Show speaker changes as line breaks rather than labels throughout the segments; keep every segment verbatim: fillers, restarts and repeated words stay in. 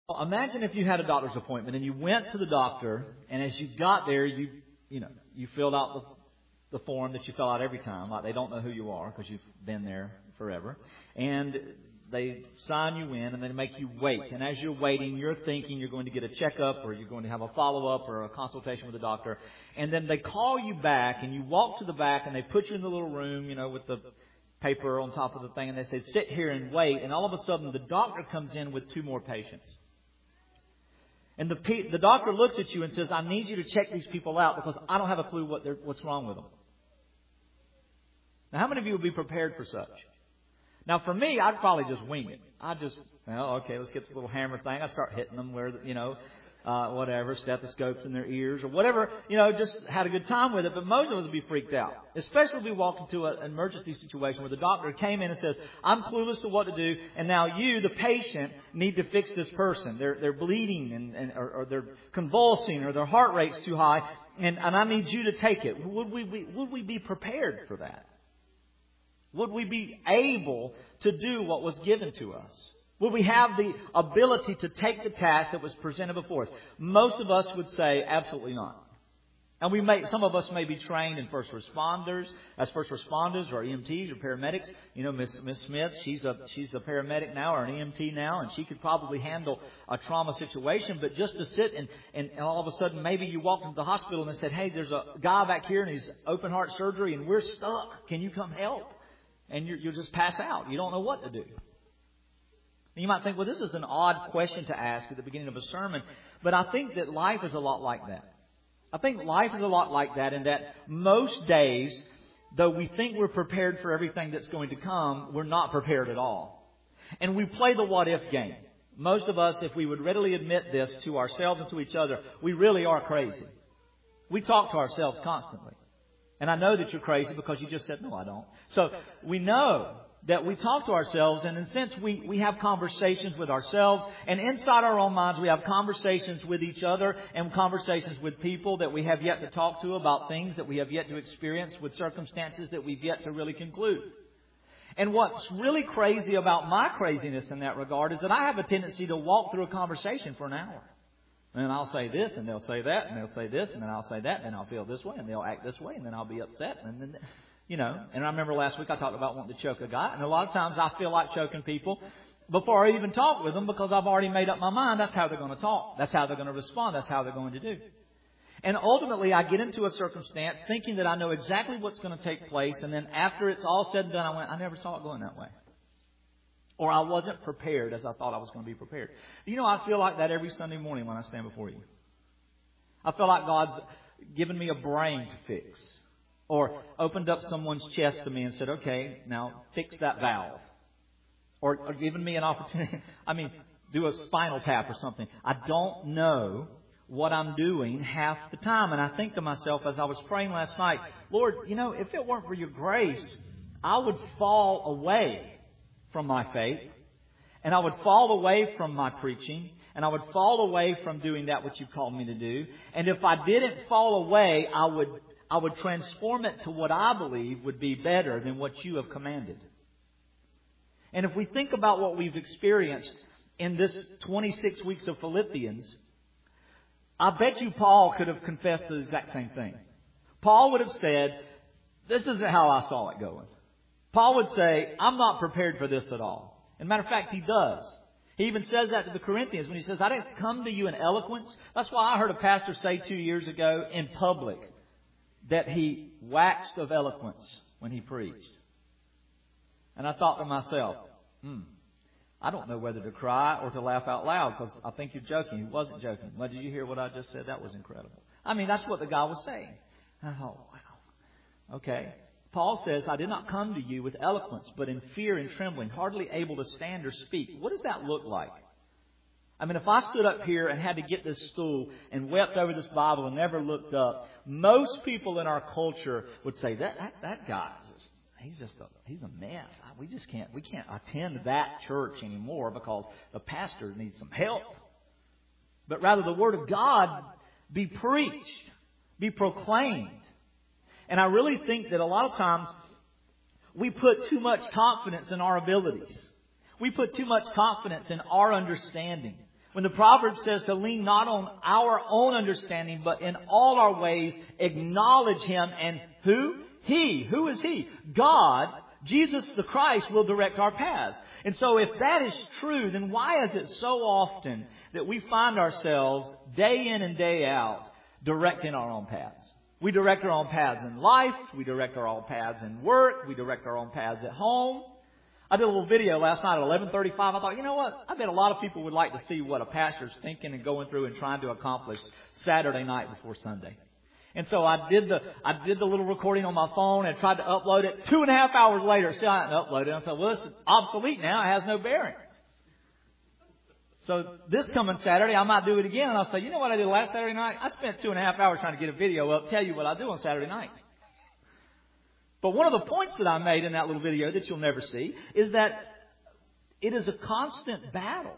Imagine if you had a doctor's appointment and you went to the doctor, and as you got there, you you know you filled out the, the form that you fill out every time. Like, they don't know who you are because you've been there forever, and they sign you in and they make you wait. And as you're waiting, you're thinking you're going to get a checkup or you're going to have a follow-up or a consultation with the doctor. And then they call you back and you walk to the back and they put you in the little room, you know, with the paper on top of the thing, and they say, sit here and wait. And all of a sudden the doctor comes in with two more patients. And the the doctor looks at you and says, I need you to check these people out because I don't have a clue what they're, what's wrong with them. Now, how many of you would be prepared for such? Now, for me, I'd probably just wing it. I'd just, well, okay, let's get this little hammer thing. I start hitting them where, you know, uh, whatever, stethoscopes in their ears or whatever, you know, just had a good time with it. But most of us would be freaked out, especially if we walked into an emergency situation where the doctor came in and says, I'm clueless to what to do. And now you, the patient, need to fix this person. They're, they're bleeding and, and or, or they're convulsing or their heart rate's too high. And, and I need you to take it. Would we, we, would we be prepared for that? Would we be able to do what was given to us? Would we have the ability to take the task that was presented before us? Most of us would say absolutely not. And we may, some of us may be trained in first responders, as first responders or E M Ts or paramedics. You know, Miss Miss Smith, she's a she's a paramedic now or an E M T now, and she could probably handle a trauma situation. But just to sit and, and, and all of a sudden maybe you walk into the hospital and they said, hey, there's a guy back here and he's open heart surgery and we're stuck. Can you come help? And you'll just pass out. You don't know what to do. And you might think, well, this is an odd question to ask at the beginning of a sermon. But I think that life is a lot like that. I think life is a lot like that in that most days, though we think we're prepared for everything that's going to come, we're not prepared at all. And we play the what-if game. Most of us, if we would readily admit this to ourselves and to each other, we really are crazy. We talk to ourselves constantly. And I know that you're crazy because you just said, no, I don't. So we know that we talk to ourselves, and in a sense we, we have conversations with ourselves. And inside our own minds we have conversations with each other and conversations with people that we have yet to talk to about things that we have yet to experience, with circumstances that we've yet to really conclude. And what's really crazy about my craziness in that regard is that I have a tendency to walk through a conversation for an hour. And I'll say this, and they'll say that, and they'll say this, and then I'll say that, and then I'll feel this way, and they'll act this way, and then I'll be upset. And then, you know, and I remember last week I talked about wanting to choke a guy, and a lot of times I feel like choking people before I even talk with them because I've already made up my mind. That's how they're going to talk. That's how they're going to respond. That's how they're going to do. And ultimately, I get into a circumstance thinking that I know exactly what's going to take place, and then after it's all said and done, I went, I never saw it going that way. Or I wasn't prepared as I thought I was going to be prepared. You know, I feel like that every Sunday morning when I stand before you. I feel like God's given me a brain to fix. Or opened up someone's chest to me and said, okay, now fix that valve. Or, or given me an opportunity, I mean, do a spinal tap or something. I don't know what I'm doing half the time. And I think to myself as I was praying last night, Lord, you know, if it weren't for your grace, I would fall away from my faith, and I would fall away from my preaching, and I would fall away from doing that which you called me to do. And if I didn't fall away, I would I would transform it to what I believe would be better than what you have commanded. And if we think about what we've experienced in this twenty-six weeks of Philippians, I bet you Paul could have confessed the exact same thing. Paul would have said, this isn't how I saw it going. Paul would say, I'm not prepared for this at all. As a matter of fact, he does. He even says that to the Corinthians when he says, I didn't come to you in eloquence. That's why I heard a pastor say two years ago in public that he waxed of eloquence when he preached. And I thought to myself, hmm, I don't know whether to cry or to laugh out loud because I think you're joking. He wasn't joking. Well, did you hear what I just said? That was incredible. I mean, that's what the guy was saying. And I thought, wow, okay. Paul says, I did not come to you with eloquence, but in fear and trembling, hardly able to stand or speak. What does that look like? I mean, if I stood up here and had to get this stool and wept over this Bible and never looked up, most people in our culture would say, that that, that guy, just, he's just a, he's a mess. We just can't, we can't attend that church anymore because the pastor needs some help. But rather the Word of God be preached, be proclaimed. And I really think that a lot of times we put too much confidence in our abilities. We put too much confidence in our understanding. When the proverb says to lean not on our own understanding, but in all our ways acknowledge Him. And who? He. Who is He? God, Jesus the Christ, will direct our paths. And so if that is true, then why is it so often that we find ourselves day in and day out directing our own paths? We direct our own paths in life. We direct our own paths in work. We direct our own paths at home. I did a little video last night at eleven thirty-five. I thought, you know what? I bet a lot of people would like to see what a pastor's thinking and going through and trying to accomplish Saturday night before Sunday. And so I did the I did the little recording on my phone and tried to upload it. Two and a half hours later, still I hadn't uploaded it. I said, well, this is obsolete now. It has no bearing. So this coming Saturday, I might do it again. And I'll say, you know what I did last Saturday night? I spent two and a half hours trying to get a video up, tell you what I do on Saturday night. But one of the points that I made in that little video that you'll never see is that it is a constant battle.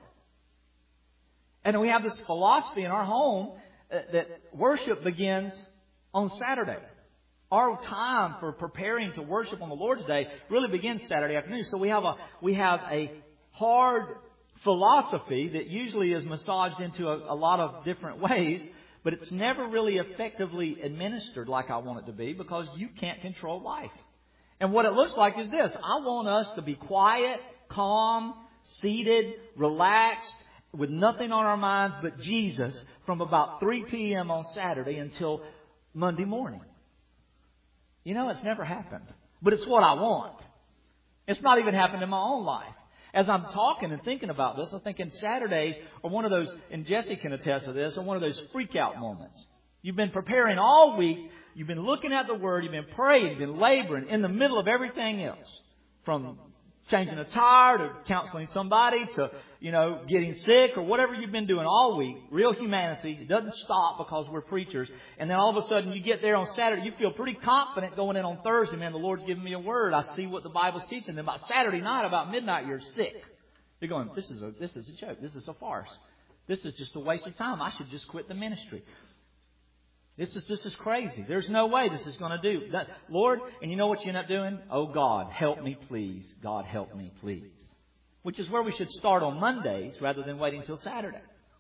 And we have this philosophy in our home that worship begins on Saturday. Our time for preparing to worship on the Lord's Day really begins Saturday afternoon. So we have a we have a hard philosophy that usually is massaged into a, a lot of different ways, but it's never really effectively administered like I want it to be because you can't control life. And what it looks like is this. I want us to be quiet, calm, seated, relaxed, with nothing on our minds but Jesus from about three p.m. on Saturday until Monday morning. You know, it's never happened. But it's what I want. It's not even happened in my own life. As I'm talking and thinking about this, I'm thinking Saturdays are one of those, and Jesse can attest to this, are one of those freak out moments. You've been preparing all week. You've been looking at the Word. You've been praying. You've been laboring in the middle of everything else. From changing a tire to counseling somebody to, you know, getting sick or whatever you've been doing all week. Real humanity. It doesn't stop because we're preachers. And then all of a sudden you get there on Saturday. You feel pretty confident going in on Thursday. Man, the Lord's giving me a word. I see what the Bible's teaching. Then by Saturday night, about midnight, you're sick. You're going, this is a, this is a joke. This is a farce. This is just a waste of time. I should just quit the ministry. This is this is crazy. There's no way this is going to do that, Lord. And you know what you end up doing? Oh God, help me, please. God, help me, please. Which is where we should start on Mondays rather than waiting until Saturday.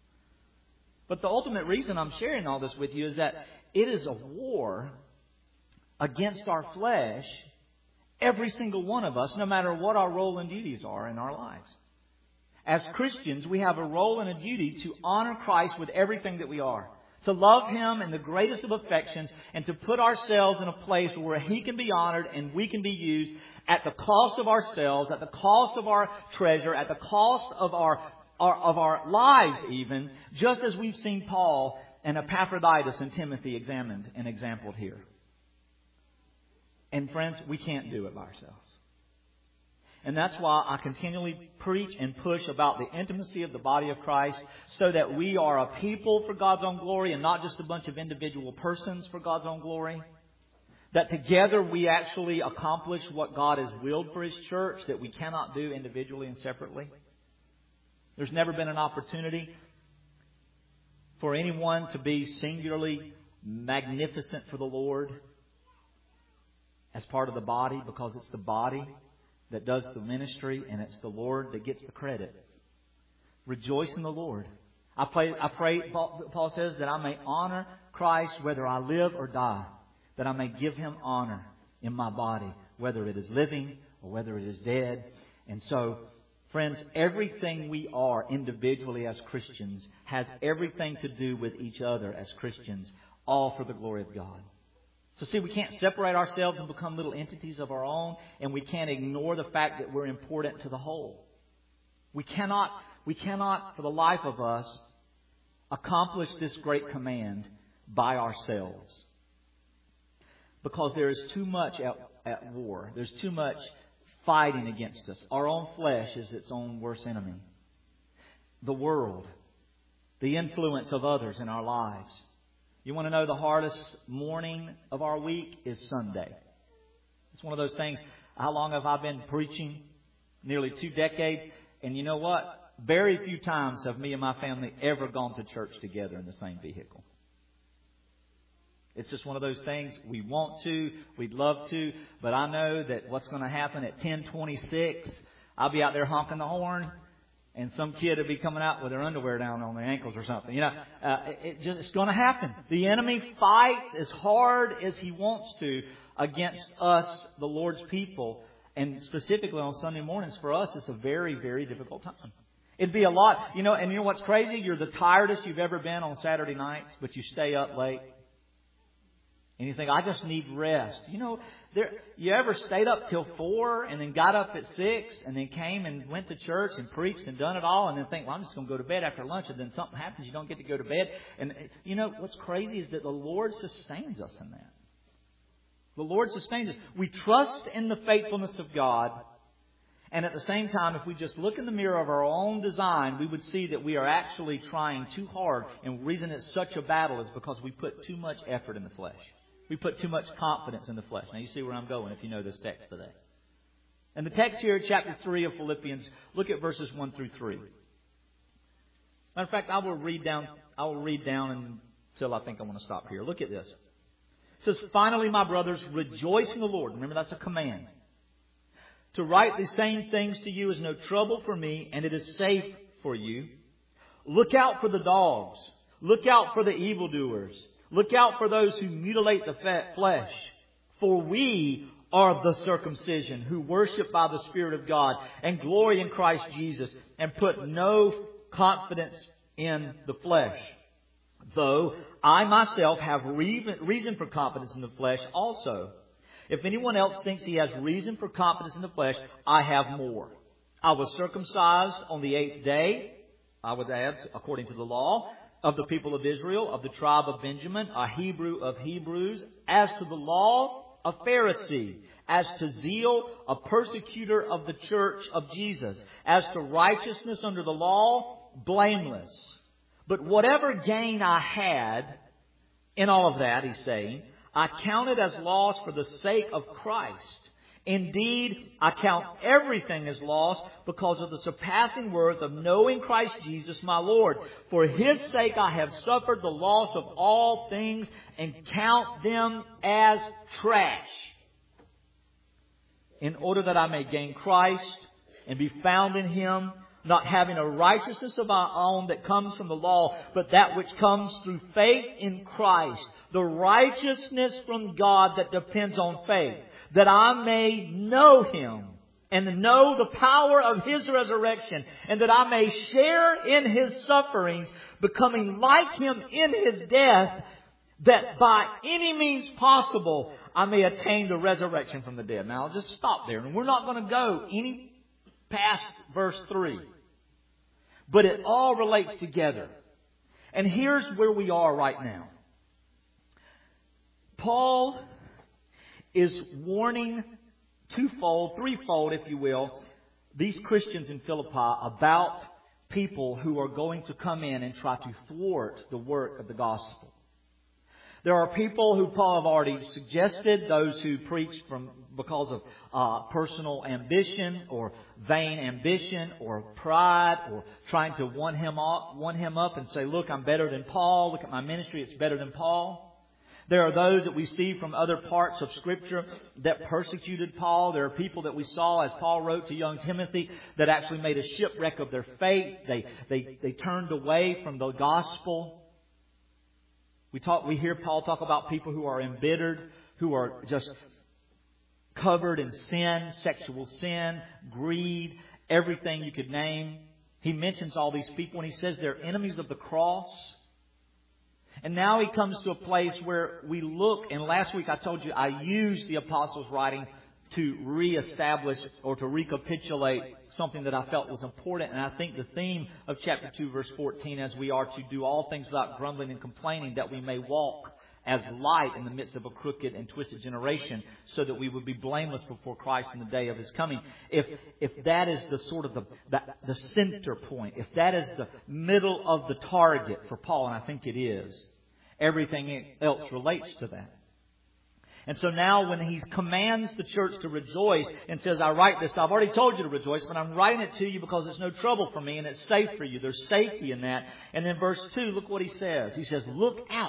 But the ultimate reason I'm sharing all this with you is that it is a war against our flesh. Every single one of us, no matter what our role and duties are in our lives. As Christians, we have a role and a duty to honor Christ with everything that we are. To love Him in the greatest of affections and to put ourselves in a place where He can be honored and we can be used at the cost of ourselves, at the cost of our treasure, at the cost of our, our of our lives even, just as we've seen Paul and Epaphroditus and Timothy examined and exampled here. And friends, we can't do it by ourselves. And that's why I continually preach and push about the intimacy of the body of Christ so that we are a people for God's own glory and not just a bunch of individual persons for God's own glory. That together we actually accomplish what God has willed for His church that we cannot do individually and separately. There's never been an opportunity for anyone to be singularly magnificent for the Lord as part of the body because it's the body that does the ministry, and it's the Lord that gets the credit. Rejoice in the Lord. I pray, I pray, Paul says, that I may honor Christ whether I live or die. That I may give Him honor in my body, whether it is living or whether it is dead. And so, friends, everything we are individually as Christians has everything to do with each other as Christians, all for the glory of God. So see, we can't separate ourselves and become little entities of our own, and we can't ignore the fact that we're important to the whole. We cannot, we cannot, for the life of us, accomplish this great command by ourselves. Because there is too much at, at war. There's too much fighting against us. Our own flesh is its own worst enemy. The world, the influence of others in our lives. You want to know the hardest morning of our week is Sunday. It's one of those things. How long have I been preaching? Nearly two decades. And you know what? Very few times have me and my family ever gone to church together in the same vehicle. It's just one of those things. We want to. We'd love to. But I know that what's going to happen at ten twenty-six, I'll be out there honking the horn. And some kid will be coming out with their underwear down on their ankles or something. You know, uh, it, it just, it's going to happen. The enemy fights as hard as he wants to against us, the Lord's people. And specifically on Sunday mornings for us, it's a very, very difficult time. It'd be a lot. You know, and you know what's crazy? You're the tiredest you've ever been on Saturday nights, but you stay up late. And you think, I just need rest. You know, there, you ever stayed up till four and then got up at six and then came and went to church and preached and done it all and then think, well, I'm just going to go to bed after lunch, and then something happens, you don't get to go to bed. And you know, what's crazy is that the Lord sustains us in that. The Lord sustains us. We trust in the faithfulness of God. And at the same time, if we just look in the mirror of our own design, we would see that we are actually trying too hard. And the reason it's such a battle is because we put too much effort in the flesh. We put too much confidence in the flesh. Now you see where I'm going if you know this text today. And the text here, chapter three of Philippians, look at verses one through three. Matter of fact, I will read down, I will read down until I think I want to stop here. Look at this. It says, finally, my brothers, rejoice in the Lord. Remember, that's a command. To write these same things to you is no trouble for me, and it is safe for you. Look out for the dogs. Look out for the evildoers. Look out for those who mutilate the flesh. For we are the circumcision who worship by the Spirit of God and glory in Christ Jesus and put no confidence in the flesh. Though I myself have reason for confidence in the flesh also. If anyone else thinks he has reason for confidence in the flesh, I have more. I was circumcised on the eighth day, I would add, according to the law, of the people of Israel, of the tribe of Benjamin, a Hebrew of Hebrews, as to the law, a Pharisee, as to zeal, a persecutor of the church of Jesus, as to righteousness under the law, blameless. But whatever gain I had in all of that, he's saying, I counted as loss for the sake of Christ. Indeed, I count everything as loss because of the surpassing worth of knowing Christ Jesus my Lord. For His sake I have suffered the loss of all things and count them as trash, in order that I may gain Christ and be found in Him, not having a righteousness of our own that comes from the law, but that which comes through faith in Christ, the righteousness from God that depends on faith, that I may know Him and know the power of His resurrection, and that I may share in His sufferings, becoming like Him in His death, that by any means possible I may attain the resurrection from the dead. Now I'll just stop there, and we're not going to go any past verse three. But it all relates together. And here's where we are right now. Paul is warning twofold, threefold, if you will, these Christians in Philippi about people who are going to come in and try to thwart the work of the gospel. There are people who Paul have already suggested, those who preach from because of uh, personal ambition or vain ambition or pride or trying to one him up, one him up and say, look, I'm better than Paul. Look at my ministry. It's better than Paul. There are those that we see from other parts of Scripture that persecuted Paul. There are people that we saw, as Paul wrote to young Timothy, that actually made a shipwreck of their faith. They, they, they turned away from the gospel. We talk, we hear Paul talk about people who are embittered, who are just covered in sin, sexual sin, greed, everything you could name. He mentions all these people and he says they're enemies of the cross. And now he comes to a place where we look, and last week I told you I used the apostles' writing to reestablish or to recapitulate something that I felt was important. And I think the theme of chapter two, verse fourteen, as we are to do all things without grumbling and complaining, that we may walk as light in the midst of a crooked and twisted generation, so that we would be blameless before Christ in the day of His coming. If if that is the sort of the, the, the center point, if that is the middle of the target for Paul, and I think it is, everything else relates to that. And so now when he commands the church to rejoice and says, I write this, I've already told you to rejoice, but I'm writing it to you because it's no trouble for me and it's safe for you. There's safety in that. And then verse two, look what he says. He says, look out.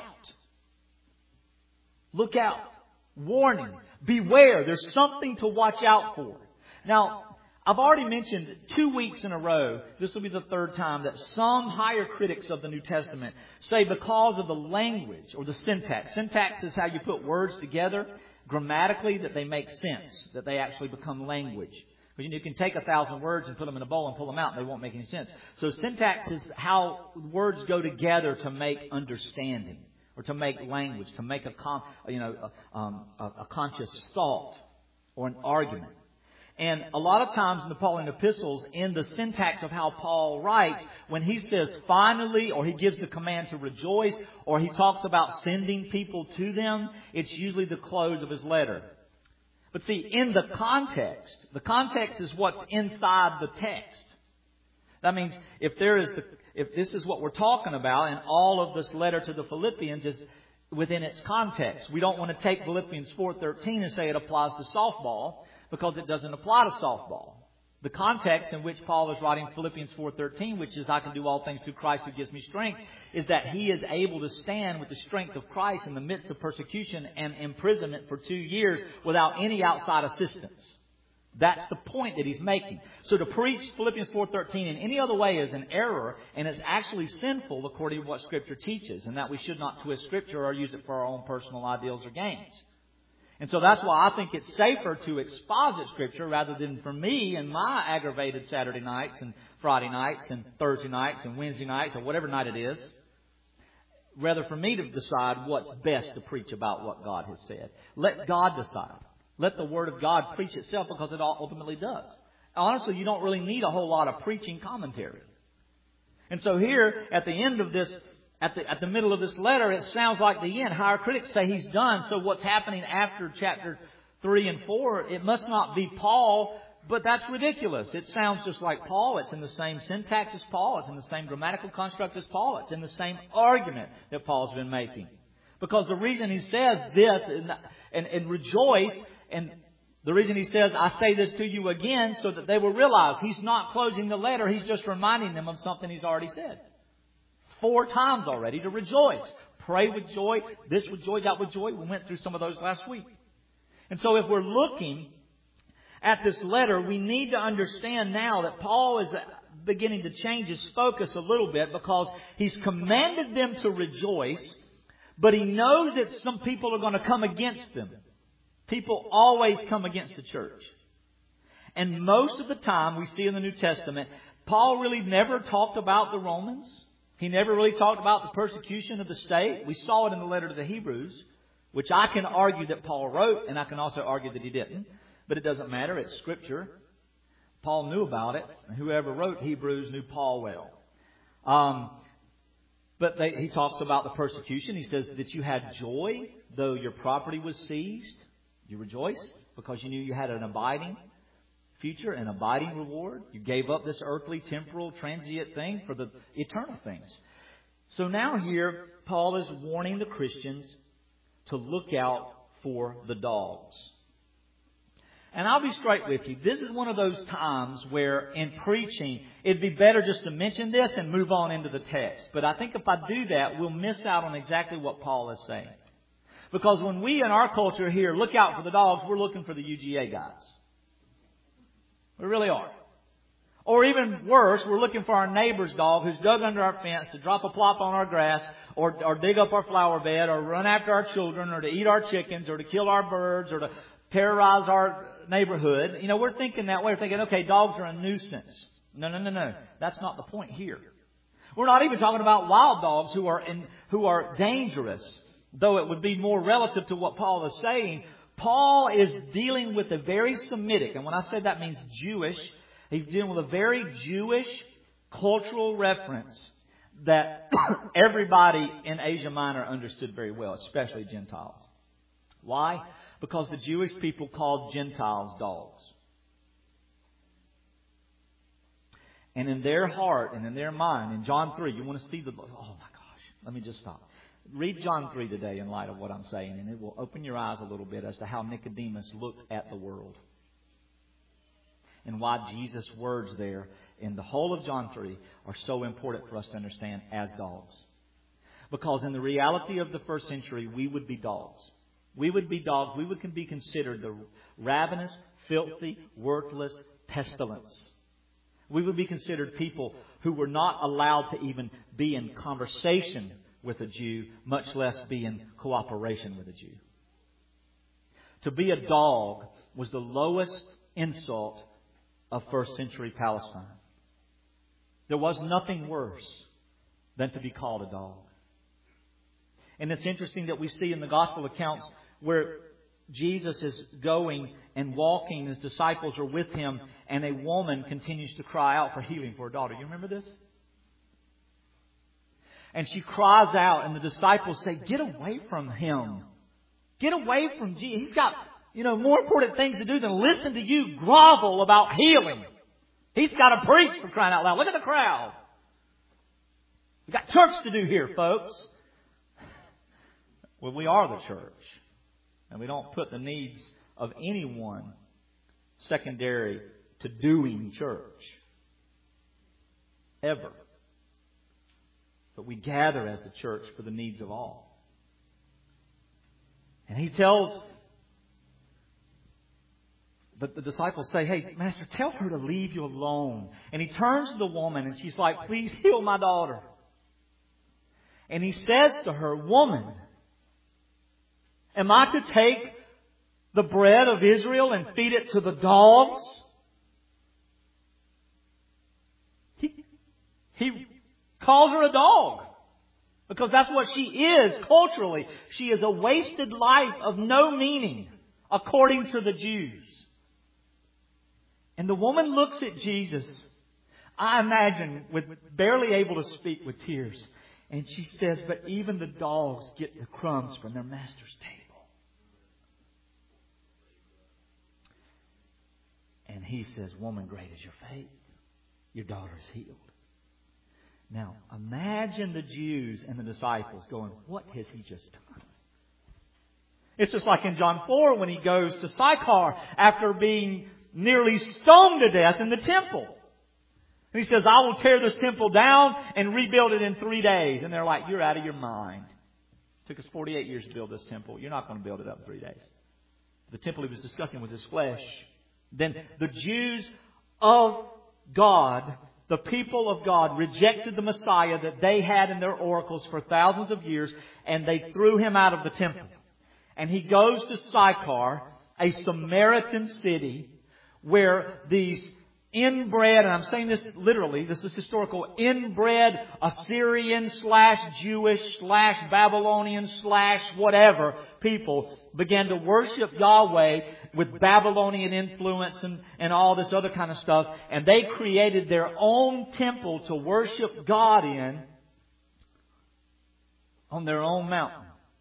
Look out. Warning. Beware. There's something to watch out for. Now, I've already mentioned two weeks in a row, this will be the third time, that some higher critics of the New Testament say because of the language or the syntax. Syntax is how you put words together grammatically that they make sense, that they actually become language. Because you can take a thousand words and put them in a bowl and pull them out and they won't make any sense. So syntax is how words go together to make understanding or to make language, to make a, con, you know, a, um, a, a conscious thought or an argument. And a lot of times in the Pauline epistles, in the syntax of how Paul writes, when he says finally, or he gives the command to rejoice, or he talks about sending people to them, it's usually the close of his letter. But see, in the context, the context is what's inside the text. That means if there is the, if this is what we're talking about, and all of this letter to the Philippians is within its context. We don't want to take Philippians four thirteen and say it applies to softball, because it doesn't apply to softball. The context in which Paul is writing Philippians four thirteen, which is I can do all things through Christ who gives me strength, is that he is able to stand with the strength of Christ in the midst of persecution and imprisonment for two years without any outside assistance. That's the point that he's making. So to preach Philippians four thirteen in any other way is an error, and it's actually sinful according to what Scripture teaches, and that we should not twist Scripture or use it for our own personal ideals or gains. And so that's why I think it's safer to exposit Scripture rather than for me and my aggravated Saturday nights and Friday nights and Thursday nights and Wednesday nights or whatever night it is. Rather for me to decide what's best to preach about what God has said. Let God decide. Let the Word of God preach itself, because it ultimately does. Honestly, you don't really need a whole lot of preaching commentary. And so here at the end of this At the, at the middle of this letter, it sounds like the end. Higher critics say he's done. So what's happening after chapter three and four, it must not be Paul, but that's ridiculous. It sounds just like Paul. It's in the same syntax as Paul. It's in the same grammatical construct as Paul. It's in the same argument that Paul's been making. Because the reason he says this and, and, and rejoice, and the reason he says, I say this to you again, so that they will realize he's not closing the letter. He's just reminding them of something he's already said. Four times already to rejoice. Pray with joy. This with joy, that with joy. We went through some of those last week. And so if we're looking at this letter, we need to understand now that Paul is beginning to change his focus a little bit, because he's commanded them to rejoice, but he knows that some people are going to come against them. People always come against the church. And most of the time we see in the New Testament, Paul really never talked about the Romans. He never really talked about the persecution of the state. We saw it in the letter to the Hebrews, which I can argue that Paul wrote, and I can also argue that he didn't. But it doesn't matter. It's Scripture. Paul knew about it. And whoever wrote Hebrews knew Paul well. Um, but they, he talks about the persecution. He says that you had joy, though your property was seized. You rejoiced because you knew you had an abiding future, an abiding reward. You gave up this earthly, temporal, transient thing for the eternal things. So now here, Paul is warning the Christians to look out for the dogs. And I'll be straight with you. This is one of those times where in preaching, it'd be better just to mention this and move on into the text. But I think if I do that, we'll miss out on exactly what Paul is saying. Because when we in our culture here look out for the dogs, we're looking for the U G A guys. We really are. Or even worse, we're looking for our neighbor's dog who's dug under our fence to drop a plop on our grass, or, or dig up our flower bed, or run after our children, or to eat our chickens, or to kill our birds, or to terrorize our neighborhood. You know, we're thinking that way. We're thinking, okay, dogs are a nuisance. No, no, no, no. That's not the point here. We're not even talking about wild dogs who are in, who are dangerous, though it would be more relative to what Paul is saying. Paul is dealing with a very Semitic, and when I say that means Jewish, he's dealing with a very Jewish cultural reference that everybody in Asia Minor understood very well, especially Gentiles. Why? Because the Jewish people called Gentiles dogs. And in their heart and in their mind, in John three, you want to see the... Oh my gosh, let me just stop. Read John three today in light of what I'm saying, and it will open your eyes a little bit as to how Nicodemus looked at the world. And why Jesus' words there in the whole of John three are so important for us to understand as dogs. Because in the reality of the first century, we would be dogs. We would be dogs. We would be considered the ravenous, filthy, worthless, pestilence. We would be considered people who were not allowed to even be in conversation with a Jew, much less be in cooperation with a Jew. To be a dog was the lowest insult of first century Palestine. There was nothing worse than to be called a dog. And it's interesting that we see in the gospel accounts where Jesus is going and walking, his disciples are with him, and a woman continues to cry out for healing for her daughter. You remember this? And she cries out, and the disciples say, "Get away from him. Get away from Jesus. He's got, you know, more important things to do than listen to you grovel about healing. He's got to preach, for crying out loud. Look at the crowd. We've got church to do here, folks." Well, we are the church. And we don't put the needs of anyone secondary to doing church. Ever. But we gather as the church for the needs of all. And he tells the, the disciples, say, "Hey, Master, tell her to leave you alone." And he turns to the woman and she's like, "Please heal my daughter." And he says to her, "Woman, am I to take the bread of Israel and feed it to the dogs?" He, he calls her a dog. Because that's what she is culturally. She is a wasted life of no meaning, according to the Jews. And the woman looks at Jesus, I imagine, with barely able to speak, with tears. And she says, "But even the dogs get the crumbs from their master's table." And he says, "Woman, great is your faith. Your daughter is healed." Now, imagine the Jews and the disciples going, "What has he just done?" It's just like in John four when he goes to Sychar after being nearly stoned to death in the temple. And he says, "I will tear this temple down and rebuild it in three days. And they're like, "You're out of your mind. It took us forty-eight years to build this temple. You're not going to build it up in three days." The temple he was discussing was his flesh. Then the Jews of God, the people of God, rejected the Messiah that they had in their oracles for thousands of years, and they threw him out of the temple. And he goes to Sychar, a Samaritan city, where these inbred, and I'm saying this literally, this is historical, inbred Assyrian slash Jewish slash Babylonian slash whatever people began to worship Yahweh with Babylonian influence and, and all this other kind of stuff. And they created their own temple to worship God in on their own mountain.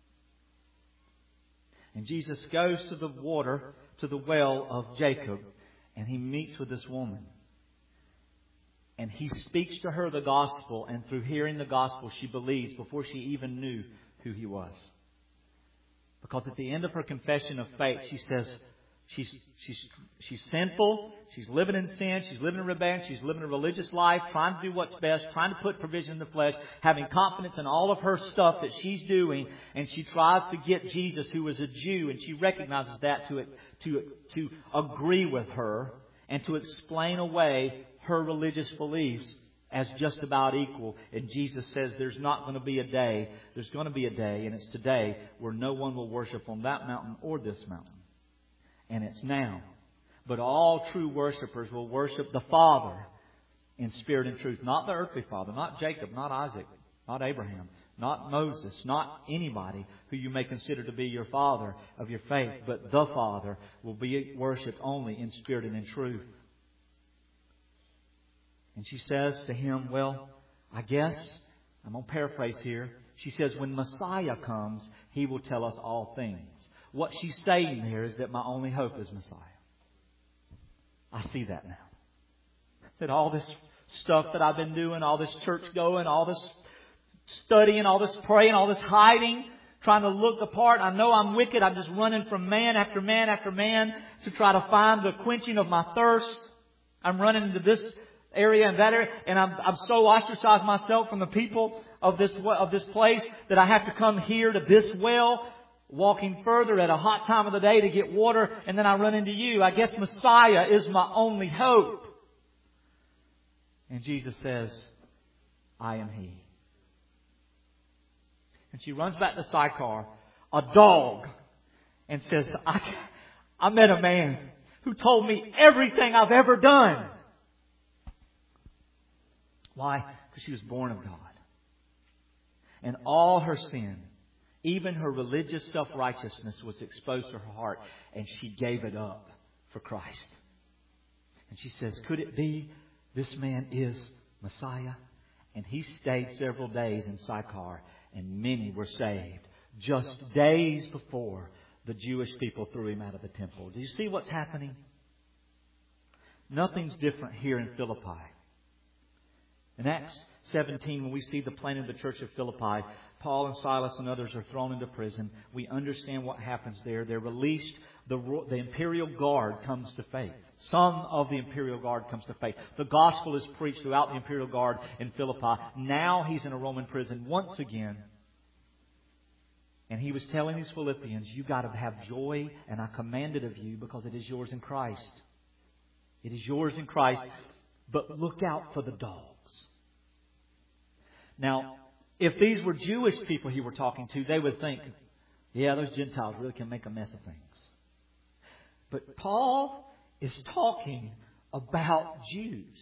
And Jesus goes to the water, to the well of Jacob, and he meets with this woman. And he speaks to her the gospel, and through hearing the gospel, she believes before she even knew who he was. Because at the end of her confession of faith, she says she's she's she's sinful, she's living in sin, she's living in rebellion, she's living a religious life, trying to do what's best, trying to put provision in the flesh, having confidence in all of her stuff that she's doing, and she tries to get Jesus, who is a Jew, and she recognizes that to to to agree with her and to explain away her religious beliefs as just about equal. And Jesus says there's not going to be a day, there's going to be a day, and it's today, where no one will worship on that mountain or this mountain. And it's now. But all true worshipers will worship the Father in spirit and truth. Not the earthly father, not Jacob, not Isaac, not Abraham, not Moses, not anybody who you may consider to be your father of your faith. But the Father will be worshipped only in spirit and in truth. And she says to him, well, I guess, I'm going to paraphrase here. She says, when Messiah comes, He will tell us all things. What she's saying there is that my only hope is Messiah. I see that now. That all this stuff that I've been doing, all this church going, all this studying, all this praying, all this hiding, trying to look the part. I know I'm wicked. I'm just running from man after man after man to try to find the quenching of my thirst. I'm running into this area and that area, and I'm, I've so ostracized myself from the people of this of this place that I have to come here to this well. walking further at a hot time of the day to get water, and then I run into you. I guess Messiah is my only hope. And Jesus says, I am He. And she runs back to Sychar, a dog, and says, I, I met a man who told me everything I've ever done. Why? Because she was born of God. And all her sin, even her religious self-righteousness, was exposed to her heart, and she gave it up for Christ. And she says, could it be this man is Messiah? And he stayed several days in Sychar, and many were saved just days before the Jewish people threw him out of the temple. Do you see what's happening? Nothing's different here in Philippi. In Acts seventeen, when we see the planting of the church of Philippi, Paul and Silas and others are thrown into prison. We understand what happens there. They're released. The, the imperial guard comes to faith. Some of the imperial guard comes to faith. The gospel is preached throughout the imperial guard in Philippi. Now he's in a Roman prison once again. And he was telling these Philippians, you got to have joy, and I command it of you because it is yours in Christ. It is yours in Christ. But look out for the dogs. Now, if these were Jewish people he were talking to, they would think, yeah, those Gentiles really can make a mess of things. But Paul is talking about Jews.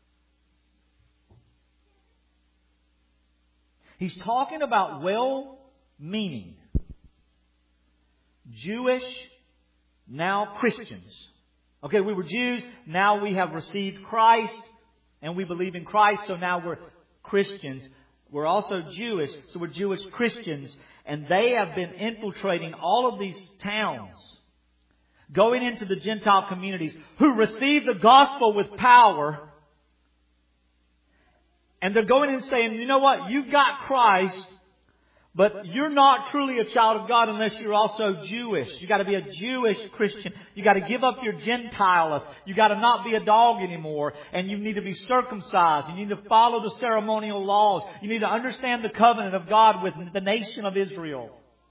He's talking about well-meaning Jewish, now Christians. Okay, we were Jews, now we have received Christ, and we believe in Christ, so now we're Christians. We're also Jewish, so we're Jewish Christians, and they have been infiltrating all of these towns, going into the Gentile communities who receive the gospel with power, and they're going in saying, you know what, you've got Christ, but you're not truly a child of God unless you're also Jewish. You've got to be a Jewish Christian. You've got to give up your Gentileness. You've got to not be a dog anymore. And you need to be circumcised. You need to follow the ceremonial laws. You need to understand the covenant of God with the nation of Israel.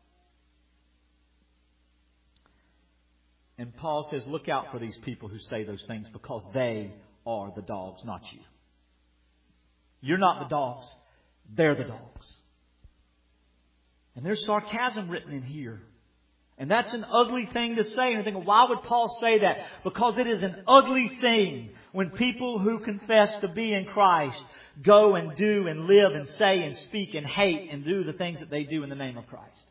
And Paul says, look out for these people who say those things because they are the dogs, not you. You're not the dogs. They're the dogs. And there's sarcasm written in here. And that's an ugly thing to say. And you think, why would Paul say that? Because it is an ugly thing when people who confess to be in Christ go and do and live and say and speak and hate and do the things that they do in the name of Christ.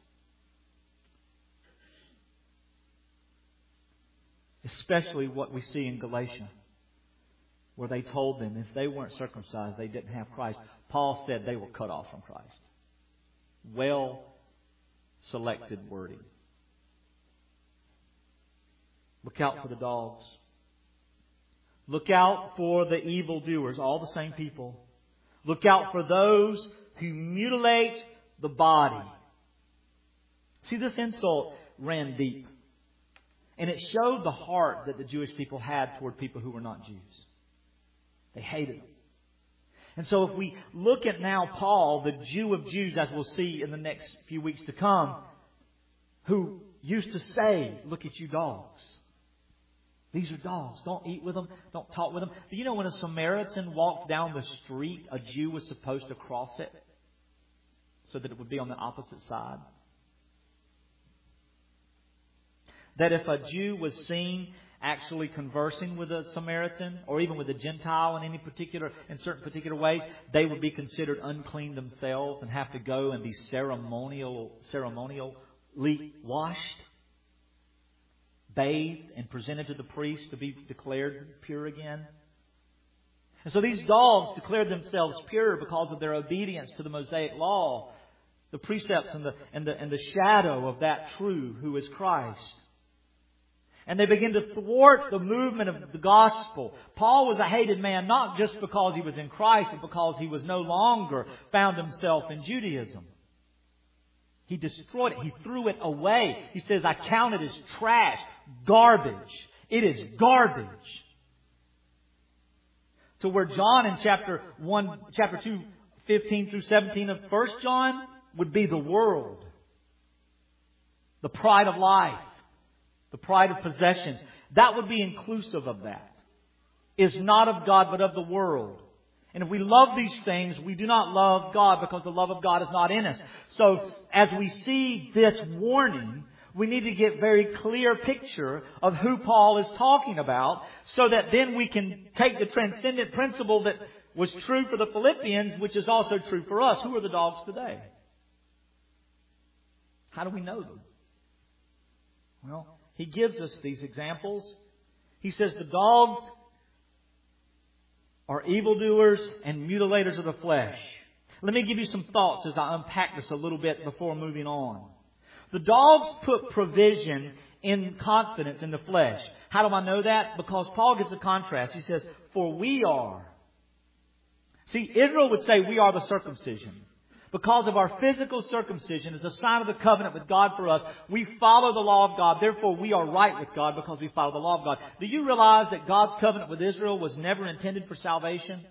Especially what we see in Galatia, where they told them if they weren't circumcised, they didn't have Christ. Paul said they were cut off from Christ. Well selected wording. Look out for the dogs. Look out for the evildoers, all the same people. Look out for those who mutilate the body. See, this insult ran deep. And it showed the heart that the Jewish people had toward people who were not Jews. They hated them. And so if we look at now Paul, the Jew of Jews, as we'll see in the next few weeks to come, who used to say, look at you dogs. These are dogs. Don't eat with them. Don't talk with them. Do you know when a Samaritan walked down the street, a Jew was supposed to cross it so that it would be on the opposite side? That if a Jew was seen actually conversing with a Samaritan or even with a Gentile in any particular, in certain particular ways, they would be considered unclean themselves and have to go and be ceremonial, ceremonially washed, bathed, and presented to the priest to be declared pure again. And so these dogs declared themselves pure because of their obedience to the Mosaic law, the precepts and the and the and the shadow of that true who is Christ. And they begin to thwart the movement of the gospel. Paul was a hated man, not just because he was in Christ, but because he was no longer found himself in Judaism. He destroyed it. He threw it away. He says, I count it as trash, garbage. It is garbage. To where John in chapter one, chapter two, fifteen through seventeen of First John would be the world. the pride of life, the pride of possessions. That would be inclusive of that. Is not of God, but of the world. And if we love these things, we do not love God because the love of God is not in us. So as we see this warning, we need to get very clear picture of who Paul is talking about, so that then we can take the transcendent principle that was true for the Philippians, which is also true for us. Who are the dogs today? How do we know them? Well, he gives us these examples. He says the dogs are evildoers and mutilators of the flesh. Let me give you some thoughts as I unpack this a little bit before moving on. The dogs put provision in confidence in the flesh. How do I know that? Because Paul gives a contrast. He says, for we are. See, Israel would say we are the circumcision. Because of our physical circumcision as a sign of the covenant with God for us, we follow the law of God. Therefore, we are right with God because we follow the law of God. Do you realize that God's covenant with Israel was never intended for salvation?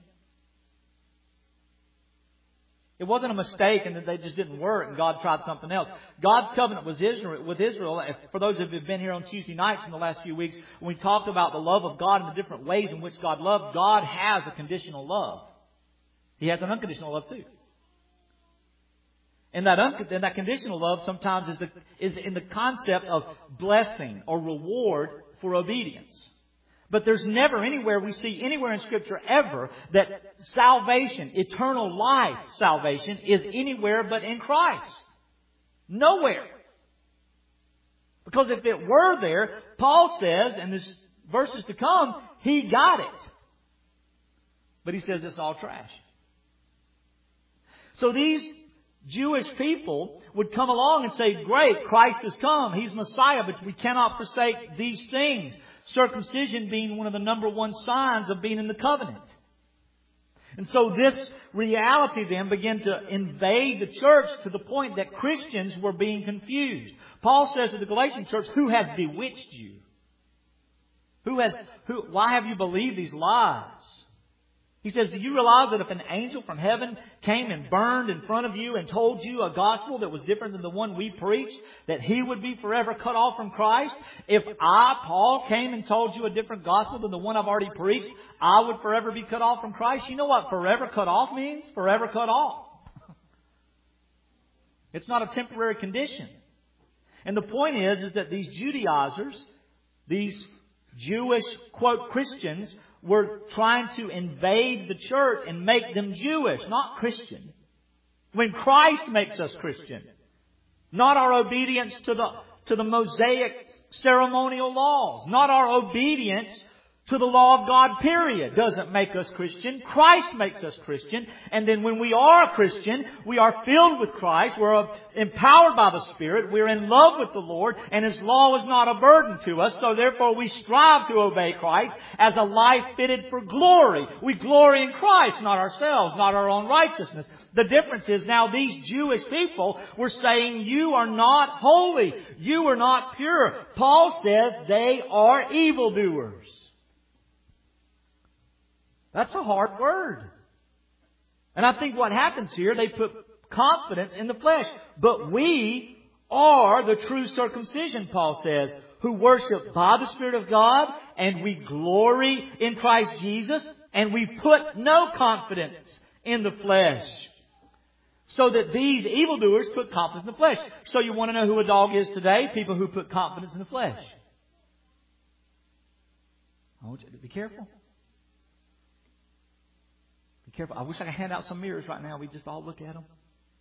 It wasn't a mistake and that they just didn't work and God tried something else. God's covenant was Israel, with Israel. For those who have been here on Tuesday nights in the last few weeks, when we talked about the love of God and the different ways in which God loved, God has a conditional love. He has an unconditional love too. And that, un- and that conditional love sometimes is, the, is in the concept of blessing or reward for obedience. But there's never anywhere we see anywhere in Scripture ever that salvation, eternal life salvation, is anywhere but in Christ. Nowhere. Because if it were there, Paul says, and this verses to come, he got it. But he says it's all trash. So these Jewish people would come along and say, great, Christ has come. He's Messiah, but we cannot forsake these things. Circumcision being one of the number one signs of being in the covenant. And so this reality then began to invade the church to the point that Christians were being confused. Paul says to the Galatian church, who has bewitched you? Who has, who, why have you believed these lies? He says, do you realize that if an angel from heaven came and burned in front of you and told you a gospel that was different than the one we preached, that he would be forever cut off from Christ? If I, Paul, came and told you a different gospel than the one I've already preached, I would forever be cut off from Christ. You know what forever cut off means? Forever cut off. It's not a temporary condition. And the point is, is that these Judaizers, these Jewish, quote, Christians, were trying to invade the church and make them Jewish, not Christian. When Christ makes us Christian, not our obedience to the, to the Mosaic ceremonial laws, not our obedience to the law of God, period, doesn't make us Christian. Christ makes us Christian. And then when we are a Christian, we are filled with Christ. We're empowered by the Spirit. We're in love with the Lord. And His law is not a burden to us. So therefore we strive to obey Christ as a life fitted for glory. We glory in Christ, not ourselves, not our own righteousness. The difference is now these Jewish people were saying, you are not holy. You are not pure. Paul says they are evildoers. That's a hard word. And I think what happens here, they put confidence in the flesh. But we are the true circumcision, Paul says, who worship by the Spirit of God, and we glory in Christ Jesus, and we put no confidence in the flesh. So that these evildoers put confidence in the flesh. So you want to know who a dog is today? People who put confidence in the flesh. I want you to be careful. Be careful. I wish I could hand out some mirrors right now. We just all look at them.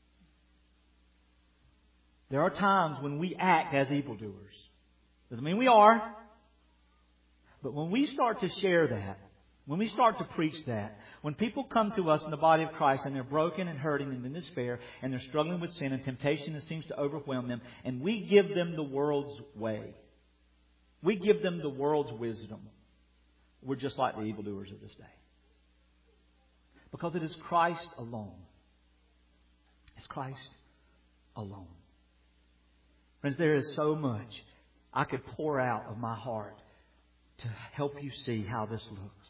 There are times when we act as evildoers. Doesn't mean we are. But when we start to share that, when we start to preach that, when people come to us in the body of Christ and they're broken and hurting and in despair and they're struggling with sin and temptation that seems to overwhelm them, and we give them the world's way, we give them the world's wisdom, we're just like the evildoers of this day. Because it is Christ alone. It's Christ alone. Friends, there is so much I could pour out of my heart to help you see how this looks.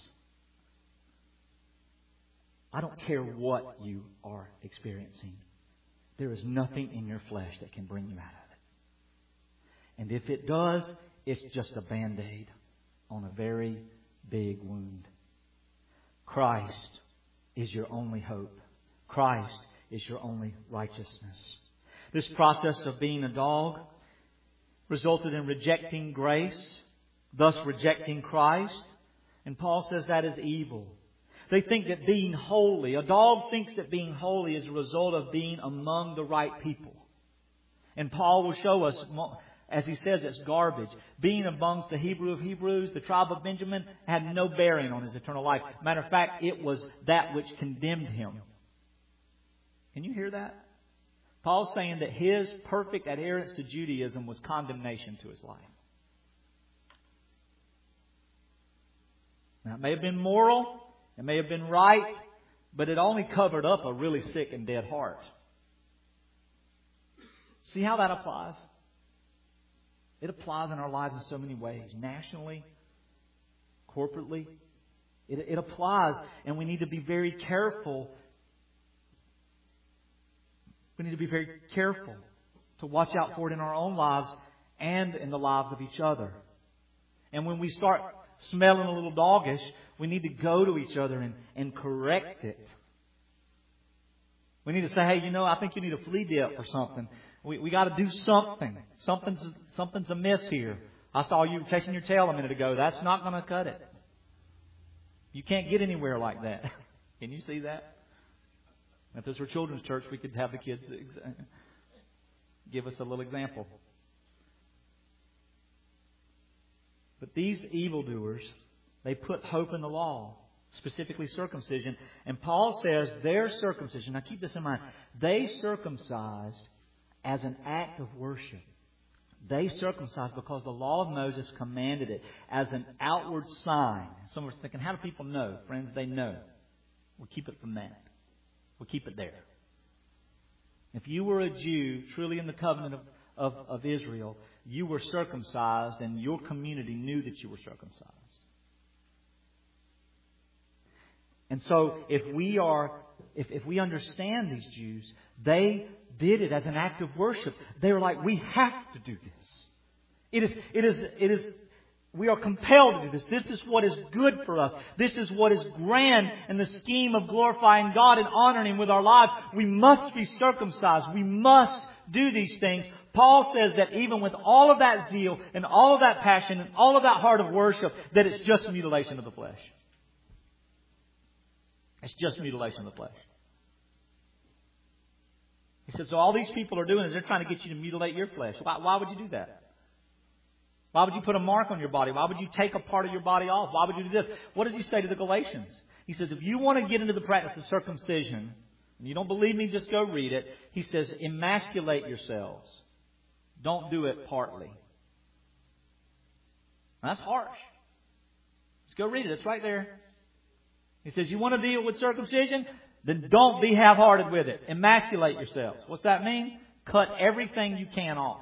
I don't care what you are experiencing. There is nothing in your flesh that can bring you out of it. And if it does, it's just a Band-Aid on a very big wound. Christ is your only hope. Christ is your only righteousness. This process of being a dog resulted in rejecting grace, thus rejecting Christ. And Paul says that is evil. They think that being holy, a dog thinks that being holy is a result of being among the right people. And Paul will show us, as he says, it's garbage. Being amongst the Hebrew of Hebrews, the tribe of Benjamin, had no bearing on his eternal life. Matter of fact, it was that which condemned him. Can you hear that? Paul's saying that his perfect adherence to Judaism was condemnation to his life. Now, it may have been moral, it may have been right, but it only covered up a really sick and dead heart. See how that applies? It applies in our lives in so many ways. Nationally, corporately. It, it applies, and we need to be very careful. We need to be very careful to watch out for it in our own lives and in the lives of each other. And when we start smelling a little doggish, we need to go to each other and, and correct it. We need to say, hey, you know, I think you need a flea dip or something. We we got to do something. Something's something's amiss here. I saw you chasing your tail a minute ago. That's not going to cut it. You can't get anywhere like that. Can you see that? If this were children's church, we could have the kids give us a little example. But these evildoers, they put hope in the law, specifically circumcision. And Paul says their circumcision, now keep this in mind, they circumcised as an act of worship. They circumcised because the law of Moses commanded it as an outward sign. Some are thinking, how do people know? Friends, they know. We'll keep it from that. We'll keep it there. If you were a Jew truly in the covenant of, of, of Israel, you were circumcised and your community knew that you were circumcised. And so if we are, if, if we understand these Jews, they did it as an act of worship. They were like, we have to do this. It is, it is, it is, we are compelled to do this. This is what is good for us. This is what is grand in the scheme of glorifying God and honoring Him with our lives. We must be circumcised. We must do these things. Paul says that even with all of that zeal and all of that passion and all of that heart of worship, that it's just mutilation of the flesh. It's just mutilation of the flesh. He said, so all these people are doing is they're trying to get you to mutilate your flesh. Why, why would you do that? Why would you put a mark on your body? Why would you take a part of your body off? Why would you do this? What does he say to the Galatians? He says, if you want to get into the practice of circumcision, and you don't believe me, just go read it. He says, emasculate yourselves. Don't do it partly. That's harsh. Just go read it. It's right there. He says, you want to deal with circumcision? Then don't be half-hearted with it. Emasculate yourselves. What's that mean? Cut everything you can off.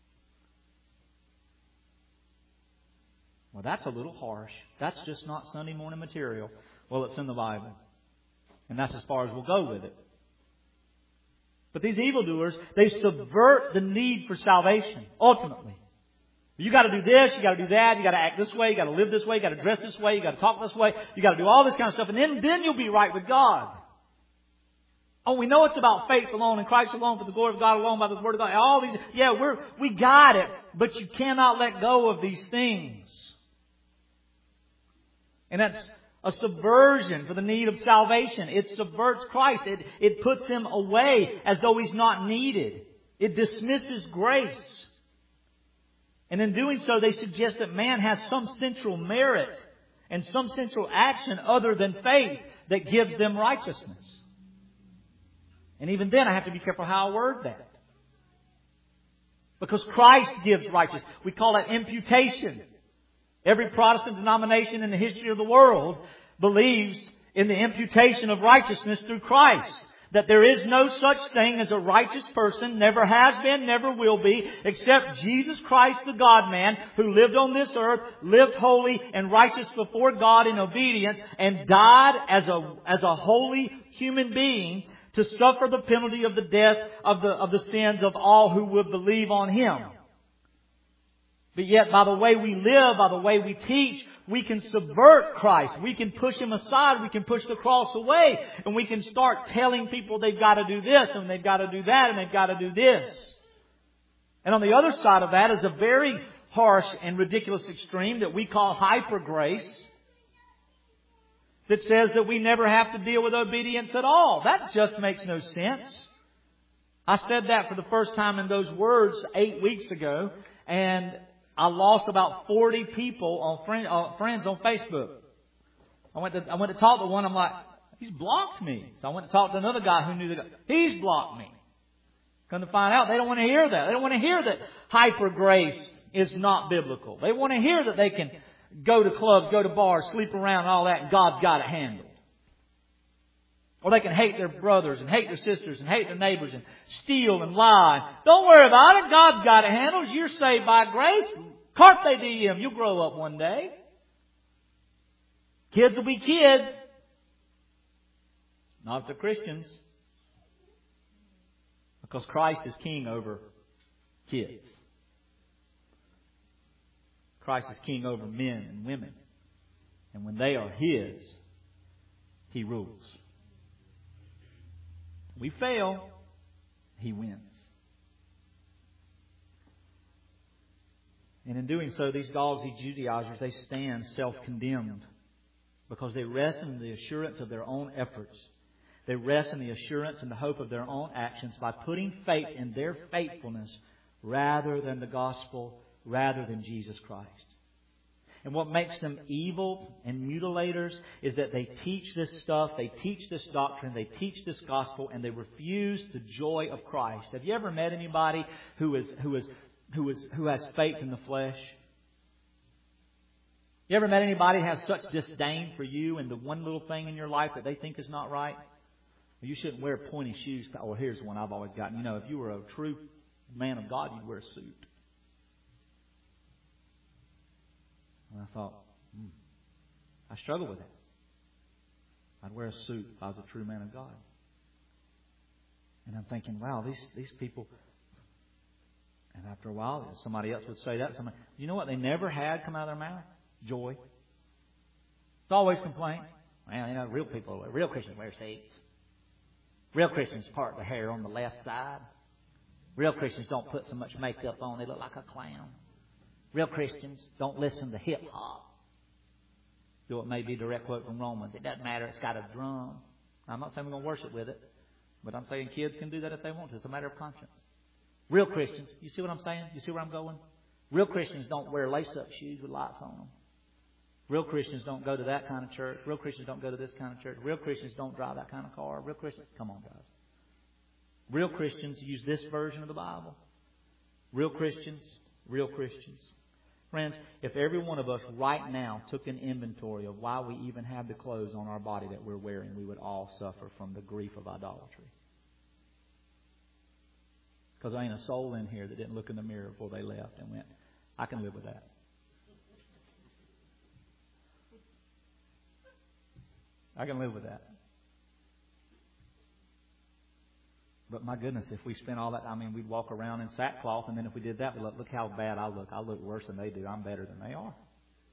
Well, that's a little harsh. That's just not Sunday morning material. Well, it's in the Bible. And that's as far as we'll go with it. But these evildoers, they subvert the need for salvation, ultimately. You got to do this, you got to do that, you got to act this way, you got to live this way, you got to dress this way, you got to talk this way, you got to do all this kind of stuff, and then, then you'll be right with God. Oh, we know it's about faith alone and Christ alone for the glory of God alone by the word of God. All these, yeah, we're, we got it, but you cannot let go of these things. And that's a subversion for the need of salvation. It subverts Christ. It, it puts Him away as though He's not needed. It dismisses grace. And in doing so, they suggest that man has some central merit and some central action other than faith that gives them righteousness. And even then, I have to be careful how I word that. Because Christ gives righteousness. We call that imputation. Every Protestant denomination in the history of the world believes in the imputation of righteousness through Christ. That there is no such thing as a righteous person, never has been, never will be, except Jesus Christ, the God-man, who lived on this earth, lived holy and righteous before God in obedience, and died as a, as a holy human being to suffer the penalty of the death of the, of the sins of all who would believe on Him. But yet, by the way we live, by the way we teach, we can subvert Christ. We can push Him aside. We can push the cross away. And we can start telling people they've got to do this and they've got to do that and they've got to do this. And on the other side of that is a very harsh and ridiculous extreme that we call hyper grace, that says that we never have to deal with obedience at all. That just makes no sense. I said that for the first time in those words eight weeks ago, and I lost about forty people on friend, uh, friends on Facebook. I went to I went to talk to one. I'm like, he's blocked me. So I went to talk to another guy who knew that he's blocked me. Come to find out, they don't want to hear that. They don't want to hear that hyper grace is not biblical. They want to hear that they can go to clubs, go to bars, sleep around, and all that, and God's got it handled. Or they can hate their brothers and hate their sisters and hate their neighbors and steal and lie. Don't worry about it. God's got it handled. You're saved by grace. Carpe diem. You'll grow up one day. Kids will be kids. Not if they're Christians. Because Christ is king over kids. Christ is king over men and women. And when they are His, He rules. We fail, He wins. And in doing so, these dogs, these Judaizers, they stand self-condemned because they rest in the assurance of their own efforts. They rest in the assurance and the hope of their own actions by putting faith in their faithfulness rather than the gospel, rather than Jesus Christ. And what makes them evil and mutilators is that they teach this stuff, they teach this doctrine, they teach this gospel, and they refuse the joy of Christ. Have you ever met anybody who is who is who is who has faith in the flesh? You ever met anybody who has such disdain for you and the one little thing in your life that they think is not right? You shouldn't wear pointy shoes. Oh, here's one I've always gotten. You know, if you were a true man of God, you'd wear a suit. And I thought, hmm, I struggle with it. I'd wear a suit if I was a true man of God. And I'm thinking, wow, these these people. And after a while, somebody else would say that. Somebody, you know what they never had come out of their mouth? Joy. It's always complaints. Well, you know, real people, real Christians wear suits. Real Christians part their hair on the left side. Real Christians don't put so much makeup on; they look like a clown. Real Christians don't listen to hip hop. Though it may be a direct quote from Romans. It doesn't matter. It's got a drum. I'm not saying we're going to worship with it. But I'm saying kids can do that if they want to. It's a matter of conscience. Real Christians. You see what I'm saying? You see where I'm going? Real Christians don't wear lace-up shoes with lights on them. Real Christians don't go to that kind of church. Real Christians don't go to this kind of church. Real Christians don't drive that kind of car. Real Christians... Come on, guys. Real Christians use this version of the Bible. Real Christians... Real Christians... Friends, if every one of us right now took an inventory of why we even have the clothes on our body that we're wearing, we would all suffer from the grief of idolatry. Because there ain't a soul in here that didn't look in the mirror before they left and went, I can live with that. I can live with that. But my goodness, if we spent all that, I mean, we'd walk around in sackcloth, and then if we did that, we'd look, look how bad I look. I look worse than they do. I'm better than they are.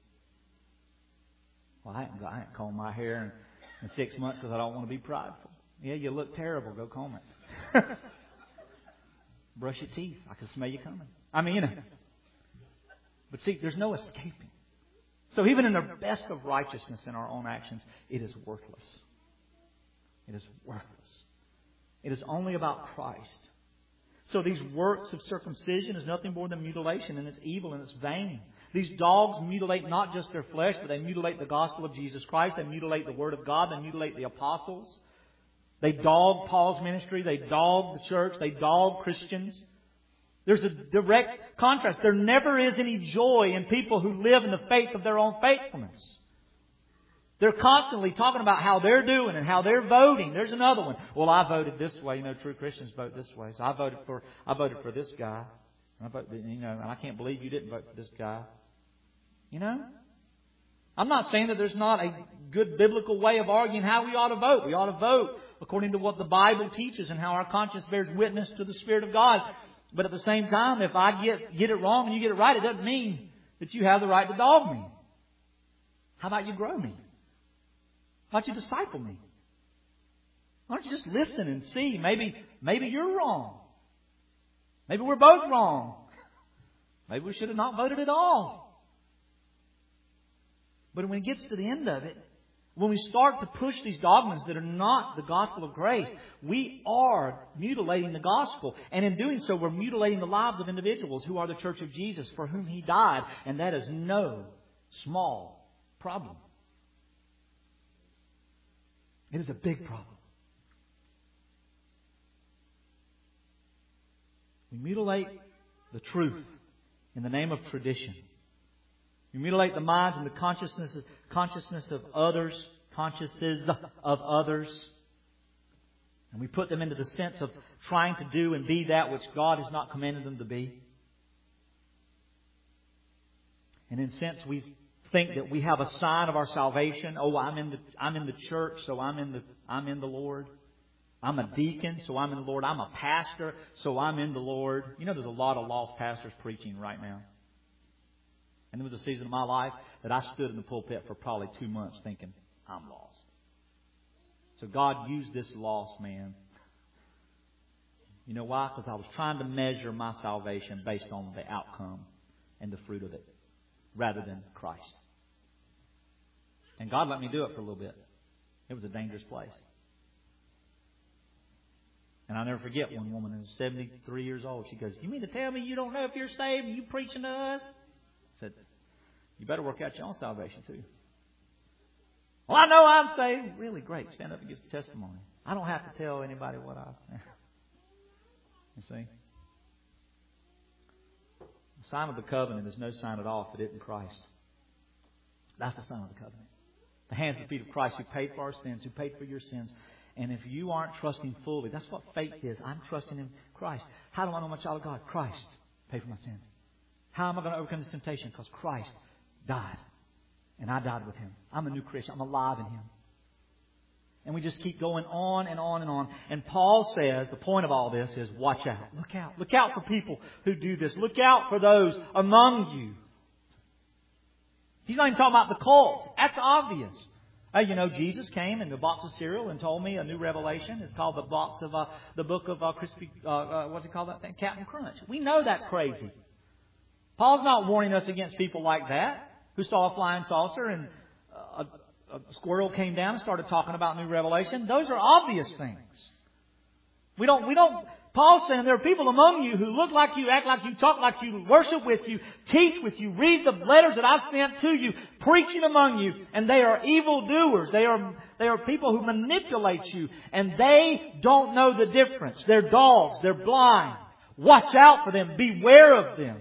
Well, I ain't, I ain't combed my hair in, in six months because I don't want to be prideful. Yeah, you look terrible. Go comb it. Brush your teeth. I can smell you coming. I mean, you know. But see, there's no escaping. So even in the best of righteousness in our own actions, it is worthless. It is worthless. It is only about Christ. So these works of circumcision is nothing more than mutilation, and it's evil and it's vain. These dogs mutilate not just their flesh, but they mutilate the gospel of Jesus Christ. They mutilate the Word of God. They mutilate the apostles. They dog Paul's ministry. They dog the church. They dog Christians. There's a direct contrast. There never is any joy in people who live in the faith of their own faithfulness. They're constantly talking about how they're doing and how they're voting. There's another one. Well, I voted this way. You know, true Christians vote this way. So I voted for I voted for this guy. And I voted, you know, and I can't believe you didn't vote for this guy. You know? I'm not saying that there's not a good biblical way of arguing how we ought to vote. We ought to vote according to what the Bible teaches and how our conscience bears witness to the Spirit of God. But at the same time, if I get, get it wrong and you get it right, it doesn't mean that you have the right to dog me. How about you grow me? How about you disciple me? Why don't you just listen and see? Maybe, maybe you're wrong. Maybe we're both wrong. Maybe we should have not voted at all. But when it gets to the end of it, when we start to push these dogmas that are not the gospel of grace, we are mutilating the gospel. And in doing so, we're mutilating the lives of individuals who are the church of Jesus, for whom He died. And that is no small problem. It is a big problem. We mutilate the truth in the name of tradition. We mutilate the minds and the consciousnesses, consciousness of others, consciences of others. And we put them into the sense of trying to do and be that which God has not commanded them to be. And in a sense, we think that we have a sign of our salvation. Oh, I'm in the I'm in the church, so I'm in the I'm in the Lord. I'm a deacon, so I'm in the Lord. I'm a pastor, so I'm in the Lord. You know, there's a lot of lost pastors preaching right now. And there was a season of my life that I stood in the pulpit for probably two months thinking, I'm lost. So God used this lost man. You know why? Because I was trying to measure my salvation based on the outcome and the fruit of it, rather than Christ. And God let me do it for a little bit. It was a dangerous place. And I'll never forget one woman who was seventy-three years old. She goes, you mean to tell me you don't know if you're saved and you preaching to us? I said, you better work out your own salvation too. Well, I know I'm saved. Really great. Stand up and give the testimony. I don't have to tell anybody what I... You see? The sign of the covenant is no sign at all if it isn't Christ. That's the sign of the covenant. The hands and feet of Christ who paid for our sins, who paid for your sins. And if you aren't trusting fully, that's what faith is. I'm trusting in Christ. How do I know I'm a child of God? Christ paid for my sins. How am I going to overcome this temptation? Because Christ died. And I died with Him. I'm a new Christian. I'm alive in Him. And we just keep going on and on and on. And Paul says the point of all this is watch out. Look out. Look out for people who do this. Look out for those among you. He's not even talking about the cults. That's obvious. Hey, you know, Jesus came in a box of cereal and told me a new revelation. It's called the box of uh, the book of uh, crispy. Uh, uh, what's it called? That thing, Captain Crunch. We know that's crazy. Paul's not warning us against people like that who saw a flying saucer and a, a squirrel came down and started talking about new revelation. Those are obvious things. We don't. We don't. Paul's saying there are people among you who look like you, act like you, talk like you, worship with you, teach with you, read the letters that I've sent to you, preaching among you, and they are evildoers. They are they are people who manipulate you, and they don't know the difference. They're dogs. They're blind. Watch out for them. Beware of them.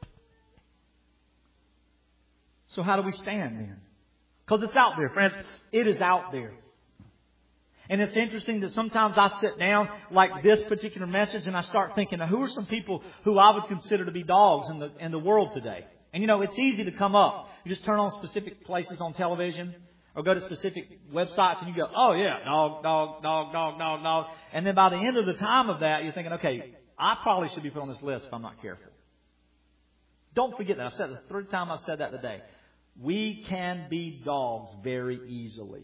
So how do we stand then? Because it's out there, friends. It is out there. And it's interesting that sometimes I sit down like this particular message and I start thinking, now who are some people who I would consider to be dogs in the in the world today? And you know, it's easy to come up. You just turn on specific places on television or go to specific websites and you go, oh yeah, dog, dog, dog, dog, dog, dog. And then by the end of the time of that, you're thinking, okay, I probably should be put on this list if I'm not careful. Don't forget that. I've said it the third time I've said that today. We can be dogs very easily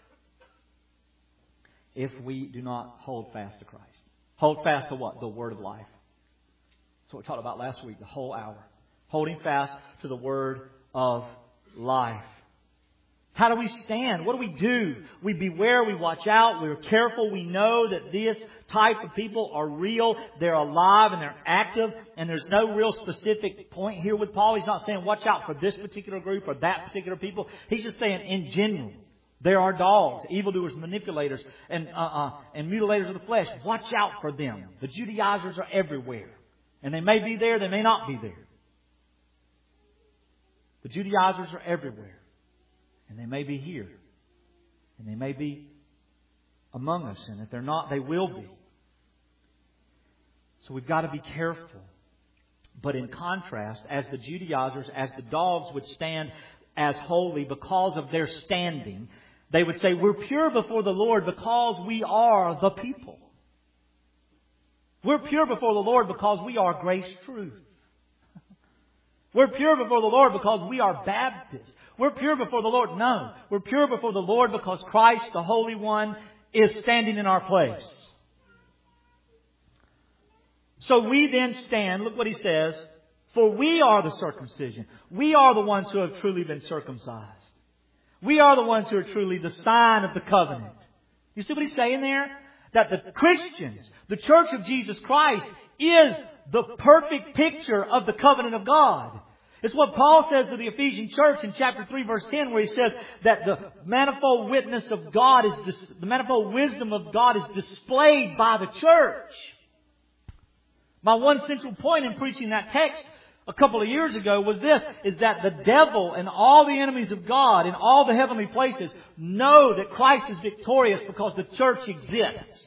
if we do not hold fast to Christ. Hold fast to what? The Word of life. That's what we talked about last week, the whole hour. Holding fast to the Word of life. How do we stand? What do we do? We beware, we watch out, we're careful. We know that this type of people are real. They're alive and they're active. And there's no real specific point here with Paul. He's not saying watch out for this particular group or that particular people. He's just saying in general. There are dogs, evildoers, manipulators, and uh, uh, and mutilators of the flesh. Watch out for them. The Judaizers are everywhere. And they may be there, they may not be there. The Judaizers are everywhere. And they may be here. And they may be among us. And if they're not, they will be. So we've got to be careful. But in contrast, as the Judaizers, as the dogs would stand as holy because of their standing, they would say, we're pure before the Lord because we are the people. We're pure before the Lord because we are grace truth. We're pure before the Lord because we are Baptists. We're pure before the Lord. No. We're pure before the Lord because Christ, the Holy One, is standing in our place. So we then stand, look what he says, for we are the circumcision. We are the ones who have truly been circumcised. We are the ones who are truly the sign of the covenant. You see what he's saying there? That the Christians, the Church of Jesus Christ, is the perfect picture of the covenant of God. It's what Paul says to the Ephesian church in chapter three verse ten, where he says that the manifold witness of God is, dis- the manifold wisdom of God is displayed by the church. My one central point in preaching that text a couple of years ago was this, is that the devil and all the enemies of God in all the heavenly places know that Christ is victorious because the church exists.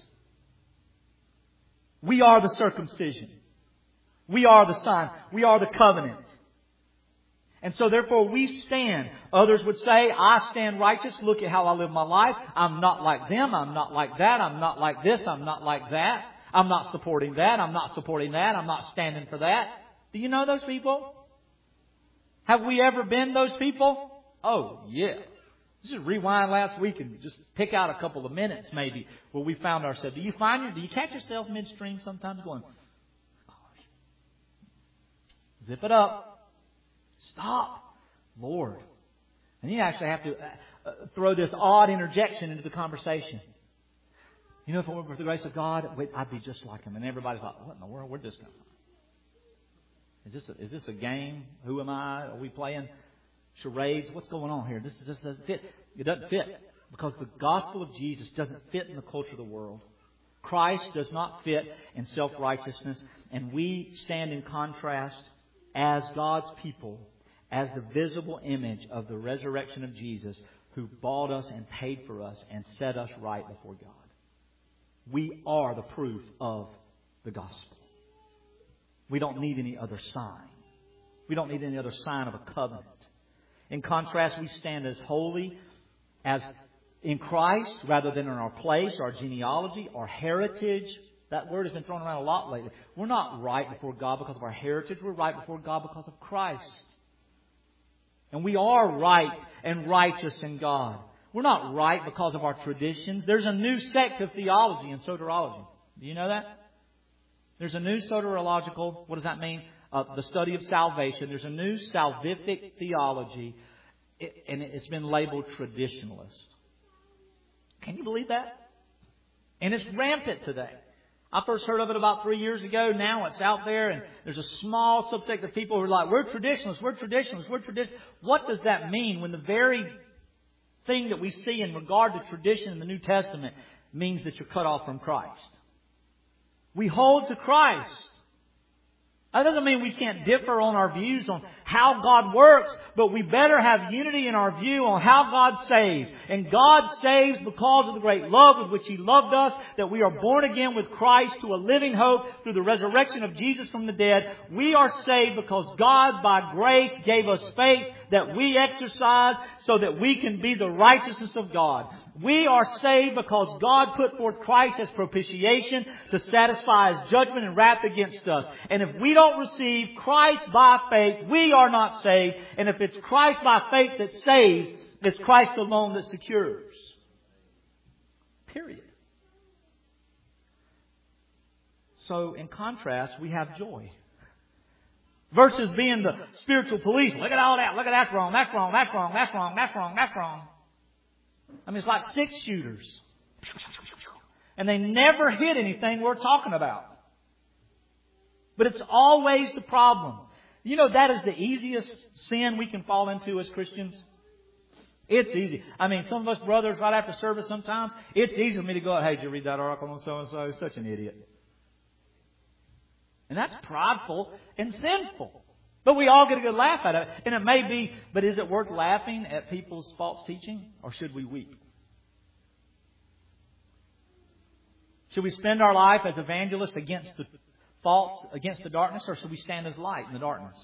We are the circumcision. We are the sign. We are the covenant. And so therefore we stand. Others would say, I stand righteous. Look at how I live my life. I'm not like them. I'm not like that. I'm not like this. I'm not like that. I'm not supporting that. I'm not supporting that. I'm not standing for that. Do you know those people? Have we ever been those people? Oh, yeah. Let's just rewind last week and just pick out a couple of minutes maybe where we found ourselves. Do you find your, do you catch yourself midstream sometimes going, gosh, zip it up. Stop. Lord. And you actually have to uh, throw this odd interjection into the conversation. You know, if it were for the grace of God, I'd be just like Him. And everybody's like, what in the world? Where'd this come from? Is this a, is this a game? Who am I? Are we playing charades? What's going on here? This just doesn't fit. It doesn't fit because the gospel of Jesus doesn't fit in the culture of the world. Christ does not fit in self-righteousness. And we stand in contrast as God's people, as the visible image of the resurrection of Jesus, who bought us and paid for us and set us right before God. We are the proof of the gospel. We don't need any other sign. We don't need any other sign of a covenant. In contrast, we stand as holy as in Christ rather than in our place, our genealogy, our heritage. That word has been thrown around a lot lately. We're not right before God because of our heritage. We're right before God because of Christ. And we are right and righteous in God. We're not right because of our traditions. There's a new sect of theology and soteriology. Do you know that? There's a new soteriological, what does that mean? Uh, the study of salvation. There's a new salvific theology, it, and it's been labeled traditionalist. Can you believe that? And it's rampant today. I first heard of it about three years ago. Now it's out there, and there's a small subsect of people who are like, we're traditionalists, we're traditionalists, we're traditionalists. What does that mean when the very thing that we see in regard to tradition in the New Testament means that you're cut off from Christ? We hold to Christ. That doesn't mean we can't differ on our views on how God works, but we better have unity in our view on how God saves. And God saves because of the great love with which He loved us, that we are born again with Christ to a living hope through the resurrection of Jesus from the dead. We are saved because God, by grace, gave us faith that we exercise so that we can be the righteousness of God. We are saved because God put forth Christ as propitiation to satisfy His judgment and wrath against us. And if we don't receive Christ by faith, we are not saved. And if it's Christ by faith that saves, it's Christ alone that secures. Period. So, in contrast, we have joy. Versus being the spiritual police. Look at all that. Look at that's wrong. That's wrong. That's wrong. That's wrong. That's wrong. That's wrong. I mean, it's like six shooters. And they never hit anything we're talking about. But it's always the problem. You know, that is the easiest sin we can fall into as Christians. It's easy. I mean, some of us brothers right after service sometimes, it's easy for me to go, hey, did you read that article on so-and-so? He's such an idiot. And that's prideful and sinful. But we all get a good laugh at it. And it may be, but is it worth laughing at people's false teaching? Or should we weep? Should we spend our life as evangelists against the false, against the darkness? Or should we stand as light in the darkness?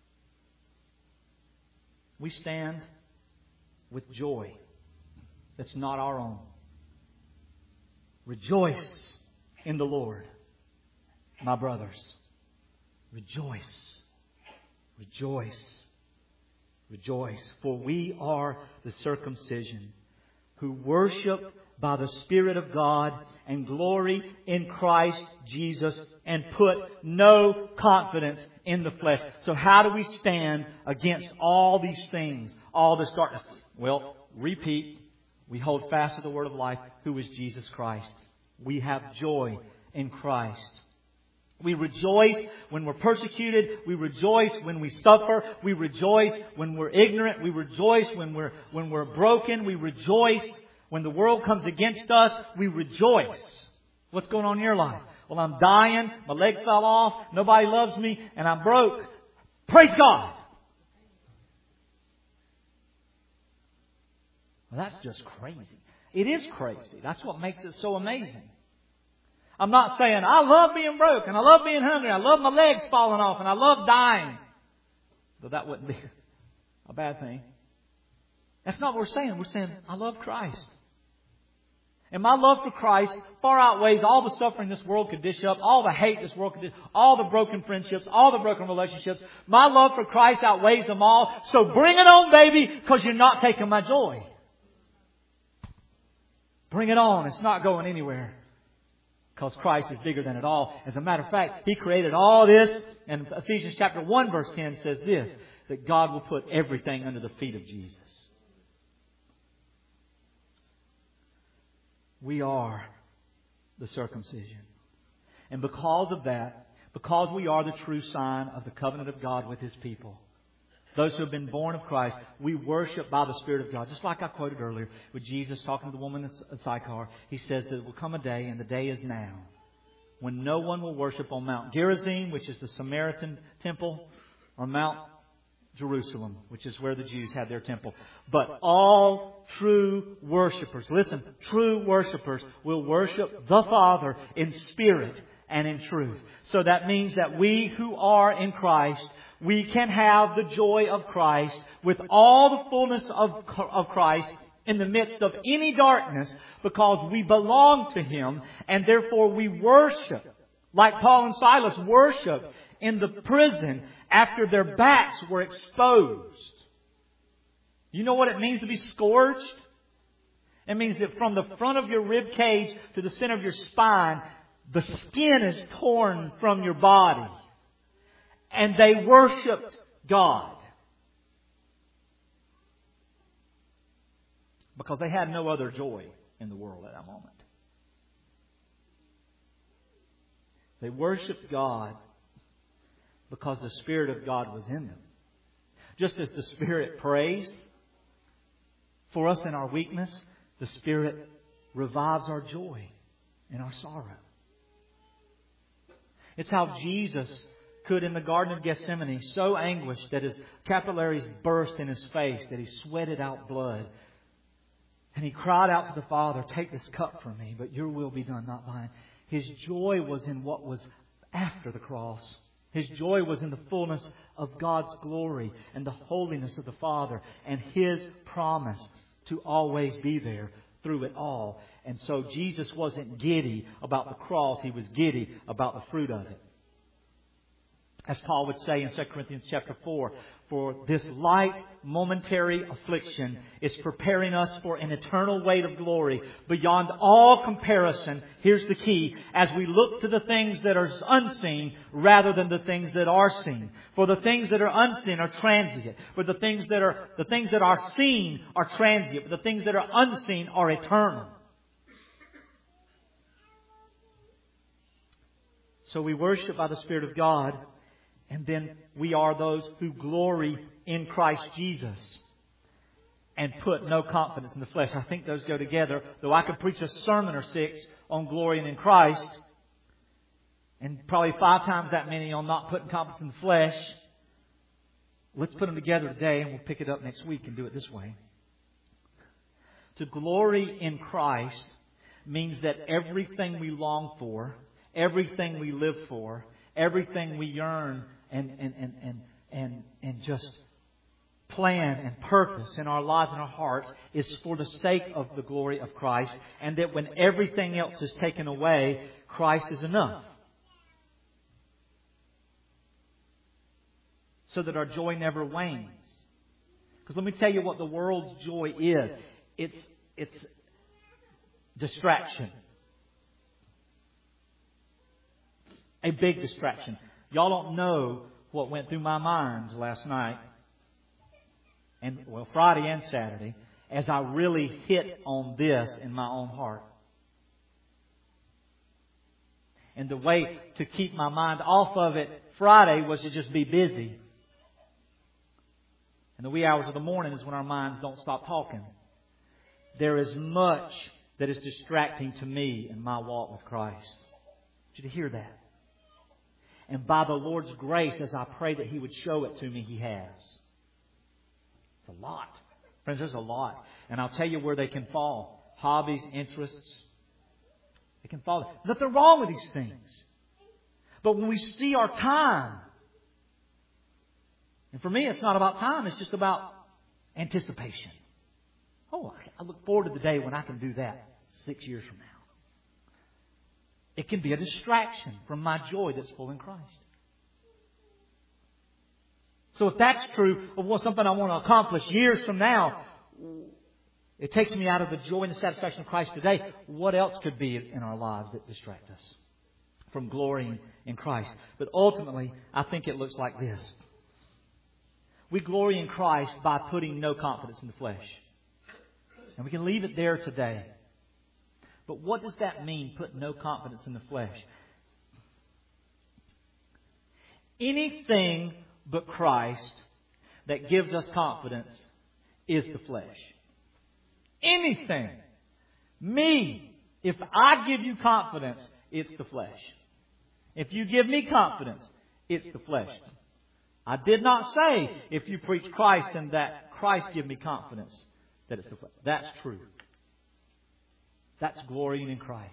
We stand with joy that's not our own. Rejoice in the Lord. my brothers, rejoice, rejoice, rejoice, for we are the circumcision who worship by the Spirit of God and glory in Christ Jesus and put no confidence in the flesh. So how do we stand against all these things, all this darkness? Well, repeat, we hold fast to the Word of life, who is Jesus Christ. We have joy in Christ. We rejoice when we're persecuted. We rejoice when we suffer. We rejoice when we're ignorant. We rejoice when we're, when we're broken. We rejoice when the world comes against us. We rejoice. What's going on in your life? Well, I'm dying. My leg fell off. Nobody loves me. And I'm broke. Praise God. Well, that's just crazy. It is crazy. That's what makes it so amazing. I'm not saying I love being broke and I love being hungry. I love my legs falling off and I love dying. But that wouldn't be a bad thing. That's not what we're saying. We're saying I love Christ. And my love for Christ far outweighs all the suffering this world could dish up, all the hate this world could dish, all the broken friendships, all the broken relationships. My love for Christ outweighs them all. So bring it on, baby, because you're not taking my joy. Bring it on. It's not going anywhere. Because Christ is bigger than it all. As a matter of fact, He created all this. And Ephesians chapter one verse ten says this, that God will put everything under the feet of Jesus. We are the circumcision. And because of that, because we are the true sign of the covenant of God with His people, those who have been born of Christ, we worship by the Spirit of God. Just like I quoted earlier with Jesus talking to the woman at Sychar. He says that there will come a day, and the day is now, when no one will worship on Mount Gerizim, which is the Samaritan temple, or Mount Jerusalem, which is where the Jews had their temple. But all true worshipers, listen, true worshipers will worship the Father in spirit and in truth. So that means that we who are in Christ, we can have the joy of Christ with all the fullness of, of Christ in the midst of any darkness, because we belong to Him, and therefore we worship like Paul and Silas worshiped in the prison after their backs were exposed. You know what it means to be scourged? It means that from the front of your rib cage to the center of your spine, the skin is torn from your body. And they worshipped God. Because they had no other joy in the world at that moment. They worshipped God because the Spirit of God was in them. Just as the Spirit prays for us in our weakness, the Spirit revives our joy in our sorrow. It's how Jesus could, in the Garden of Gethsemane, so anguished that his capillaries burst in his face, that he sweated out blood. And he cried out to the Father, "Take this cup from me, but your will be done, not mine." His joy was in what was after the cross. His joy was in the fullness of God's glory and the holiness of the Father and His promise to always be there through it all. And so Jesus wasn't giddy about the cross. He was giddy about the fruit of it. As Paul would say in Second Corinthians chapter four, for this light momentary affliction is preparing us for an eternal weight of glory beyond all comparison. Here's the key. As we look to the things that are unseen rather than the things that are seen. For the things that are unseen are transient. For the things that are, the things that are seen are transient. But the things that are unseen are eternal. So we worship by the Spirit of God. And then we are those who glory in Christ Jesus and put no confidence in the flesh. I think those go together. Though I could preach a sermon or six on glorying in Christ and probably five times that many on not putting confidence in the flesh, let's put them together today and we'll pick it up next week and do it this way. To glory in Christ means that everything we long for, everything we live for, everything we yearn and and, and, and, and and just plan and purpose in our lives and our hearts is for the sake of the glory of Christ. And that when everything else is taken away, Christ is enough. so that our joy never wanes. Because let me tell you what the world's joy is. It's, it's distraction. A big distraction. Y'all don't know what went through my mind last night, and well, Friday and Saturday, as I really hit on this in my own heart. And the way to keep my mind off of it Friday was to just be busy. And the wee hours of the morning is when our minds don't stop talking. There is much that is distracting to me in my walk with Christ. I want you to hear that. And by the Lord's grace, as I pray that He would show it to me, He has. It's a lot. Friends, there's a lot. And I'll tell you where they can fall. Hobbies, interests. They can fall. Nothing wrong with these things. But when we see our time, and for me it's not about time, it's just about anticipation. Oh, I look forward to the day when I can do that six years from now. It can be a distraction from my joy that's full in Christ. So if that's true of what something I want to accomplish years from now, it takes me out of the joy and the satisfaction of Christ today. What else could be in our lives that distract us from glorying in Christ? But ultimately, I think it looks like this. We glory in Christ by putting no confidence in the flesh. And we can leave it there today. But what does that mean, put no confidence in the flesh? Anything but Christ that gives us confidence is the flesh. Anything. Me. If I give you confidence, it's the flesh. If you give me confidence, it's the flesh. I did not say if you preach Christ and that Christ give me confidence that it's the flesh. That's true. That's glorying in Christ.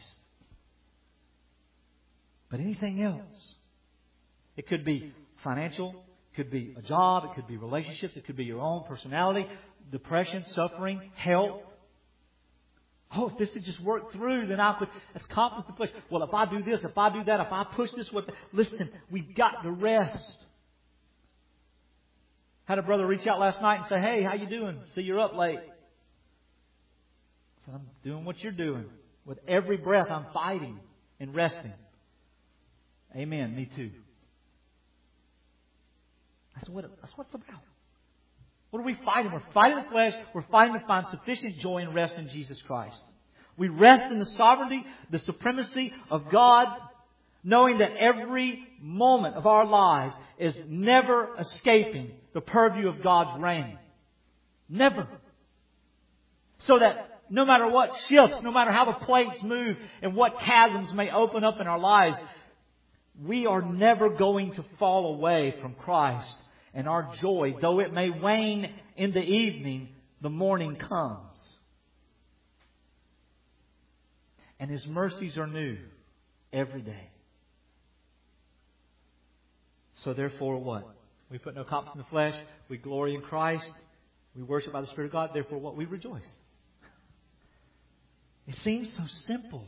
But anything else, it could be financial, it could be a job, it could be relationships, it could be your own personality, depression, suffering, health. Oh, if this had just worked through, then I could, that's confidence in the flesh. Well, if I do this, if I do that, if I push this, what? Listen, we've got to rest. Had a brother reach out last night and say, "Hey, how you doing? See, you're up late." I said, "I'm doing what you're doing. With every breath, I'm fighting and resting." Amen. Me too. That's what, that's what it's about. What are we fighting? We're fighting the flesh. We're fighting to find sufficient joy and rest in Jesus Christ. We rest in the sovereignty, the supremacy of God, knowing that every moment of our lives is never escaping the purview of God's reign. Never. So that no matter what shifts, no matter how the plates move and what chasms may open up in our lives, we are never going to fall away from Christ. And our joy, though it may wane in the evening, the morning comes. And His mercies are new every day. So therefore what? We put no confidence in the flesh. We glory in Christ. We worship by the Spirit of God. Therefore what? We rejoice. It seems so simple.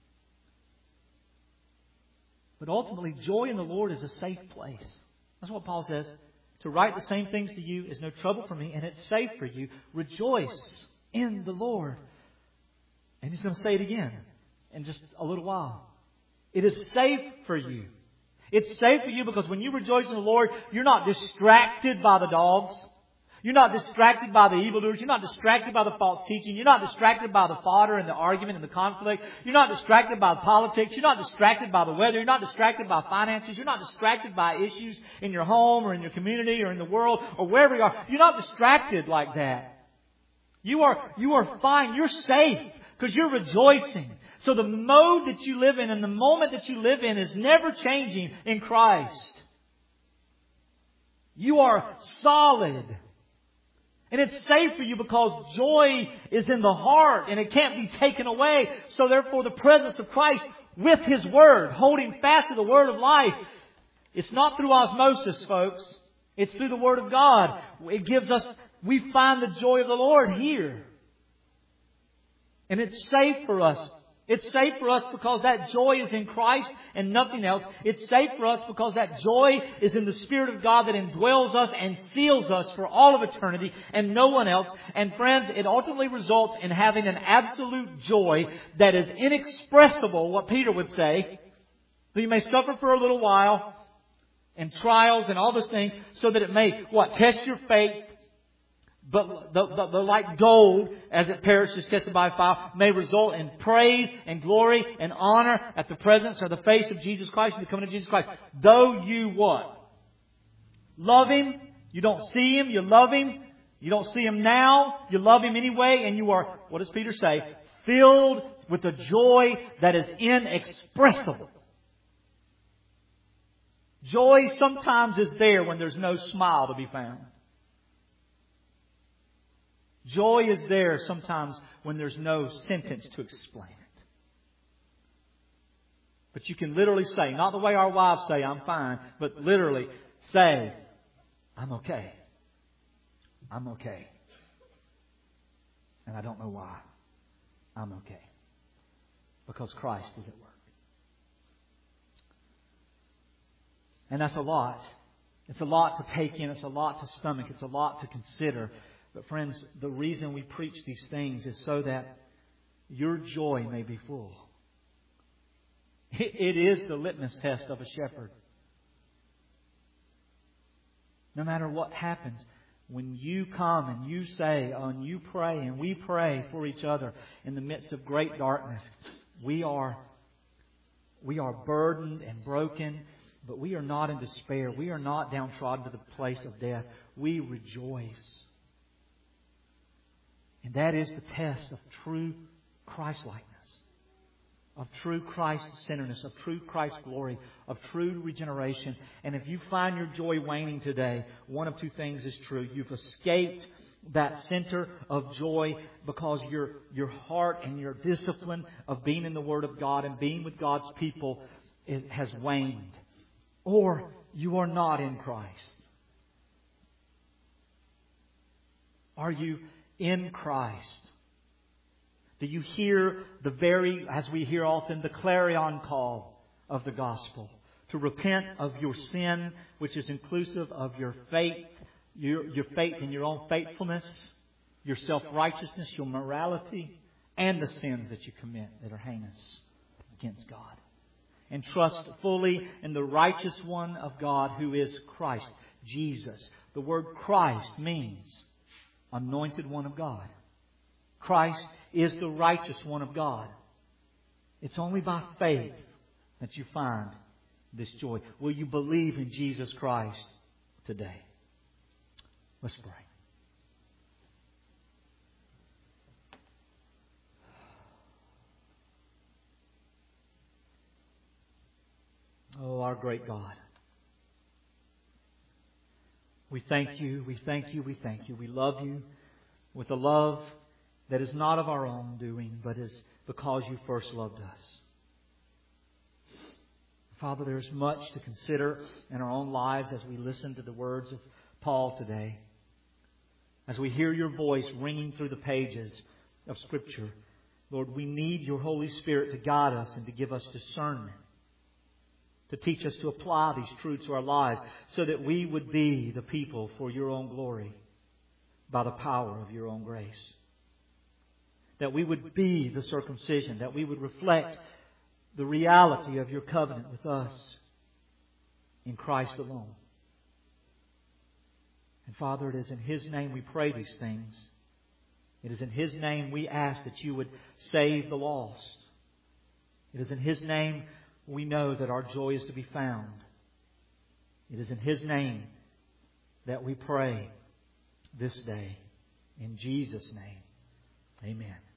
But ultimately, joy in the Lord is a safe place. That's what Paul says. To write the same things to you is no trouble for me, and it's safe for you. Rejoice in the Lord. And he's going to say it again in just a little while. It is safe for you. It's safe for you because when you rejoice in the Lord, you're not distracted by the dogs. You're not distracted by the evildoers. You're not distracted by the false teaching. You're not distracted by the fodder and the argument and the conflict. You're not distracted by politics. You're not distracted by the weather. You're not distracted by finances. You're not distracted by issues in your home or in your community or in the world or wherever you are. You're not distracted like that. You are, you are fine. You're safe because you're rejoicing. So the mode that you live in and the moment that you live in is never changing in Christ. You are solid. And it's safe for you because joy is in the heart and it can't be taken away. So therefore the presence of Christ with His Word, holding fast to the Word of life. It's not through osmosis, folks. It's through the Word of God. It gives us, we find the joy of the Lord here. And it's safe for us It's safe for us because that joy is in Christ and nothing else. It's safe for us because that joy is in the Spirit of God that indwells us and seals us for all of eternity and no one else. And friends, it ultimately results in having an absolute joy that is inexpressible, what Peter would say. So you may suffer for a little while and trials and all those things so that it may, what, test your faith. But the, the, the like gold, as it perishes, tested by fire, may result in praise and glory and honor at the presence or the face of Jesus Christ and the coming of Jesus Christ. Though you what? Love Him. You don't see Him. You love Him. You don't see Him now. You love Him anyway. And you are, what does Peter say? Filled with a joy that is inexpressible. Joy sometimes is there when there's no smile to be found. Joy is there sometimes when there's no sentence to explain it. But you can literally say, not the way our wives say, I'm fine, but literally say, I'm okay. I'm okay. And I don't know why. I'm okay. Because Christ is at work. And that's a lot. It's a lot to take in. It's a lot to stomach. It's a lot to consider. But friends, the reason we preach these things is so that your joy may be full. It is the litmus test of a shepherd. No matter what happens, when you come and you say, and you pray, and we pray for each other in the midst of great darkness, we are, we are burdened and broken, but we are not in despair. We are not downtrodden to the place of death. We rejoice. And that is the test of true Christ-likeness, of true Christ-centeredness, of true Christ glory, of true regeneration. And if you find your joy waning today, one of two things is true. You've escaped that center of joy because your, your heart and your discipline of being in the Word of God and being with God's people is, has waned. Or you are not in Christ. Are you in Christ? Do you hear the very, as we hear often, the clarion call of the gospel? To repent of your sin, which is inclusive of your faith, your, your faith in your own faithfulness, your self-righteousness, your morality, and the sins that you commit that are heinous against God. And trust fully in the righteous one of God who is Christ, Jesus. The word Christ means Anointed one of God. Christ is the righteous one of God. It's only by faith that you find this joy. Will you believe in Jesus Christ today? Let's pray. Oh, our great God. We thank you, we thank you, we thank you. We love you with a love that is not of our own doing, but is because you first loved us. Father, there is much to consider in our own lives as we listen to the words of Paul today. As we hear your voice ringing through the pages of Scripture, Lord, we need your Holy Spirit to guide us and to give us discernment, to teach us to apply these truths to our lives so that we would be the people for your own glory by the power of your own grace. That we would be the circumcision, that we would reflect the reality of your covenant with us in Christ alone. And Father, it is in His name we pray these things. It is in His name we ask that you would save the lost. It is in His name we know that our joy is to be found. It is in His name that we pray this day. In Jesus' name, amen.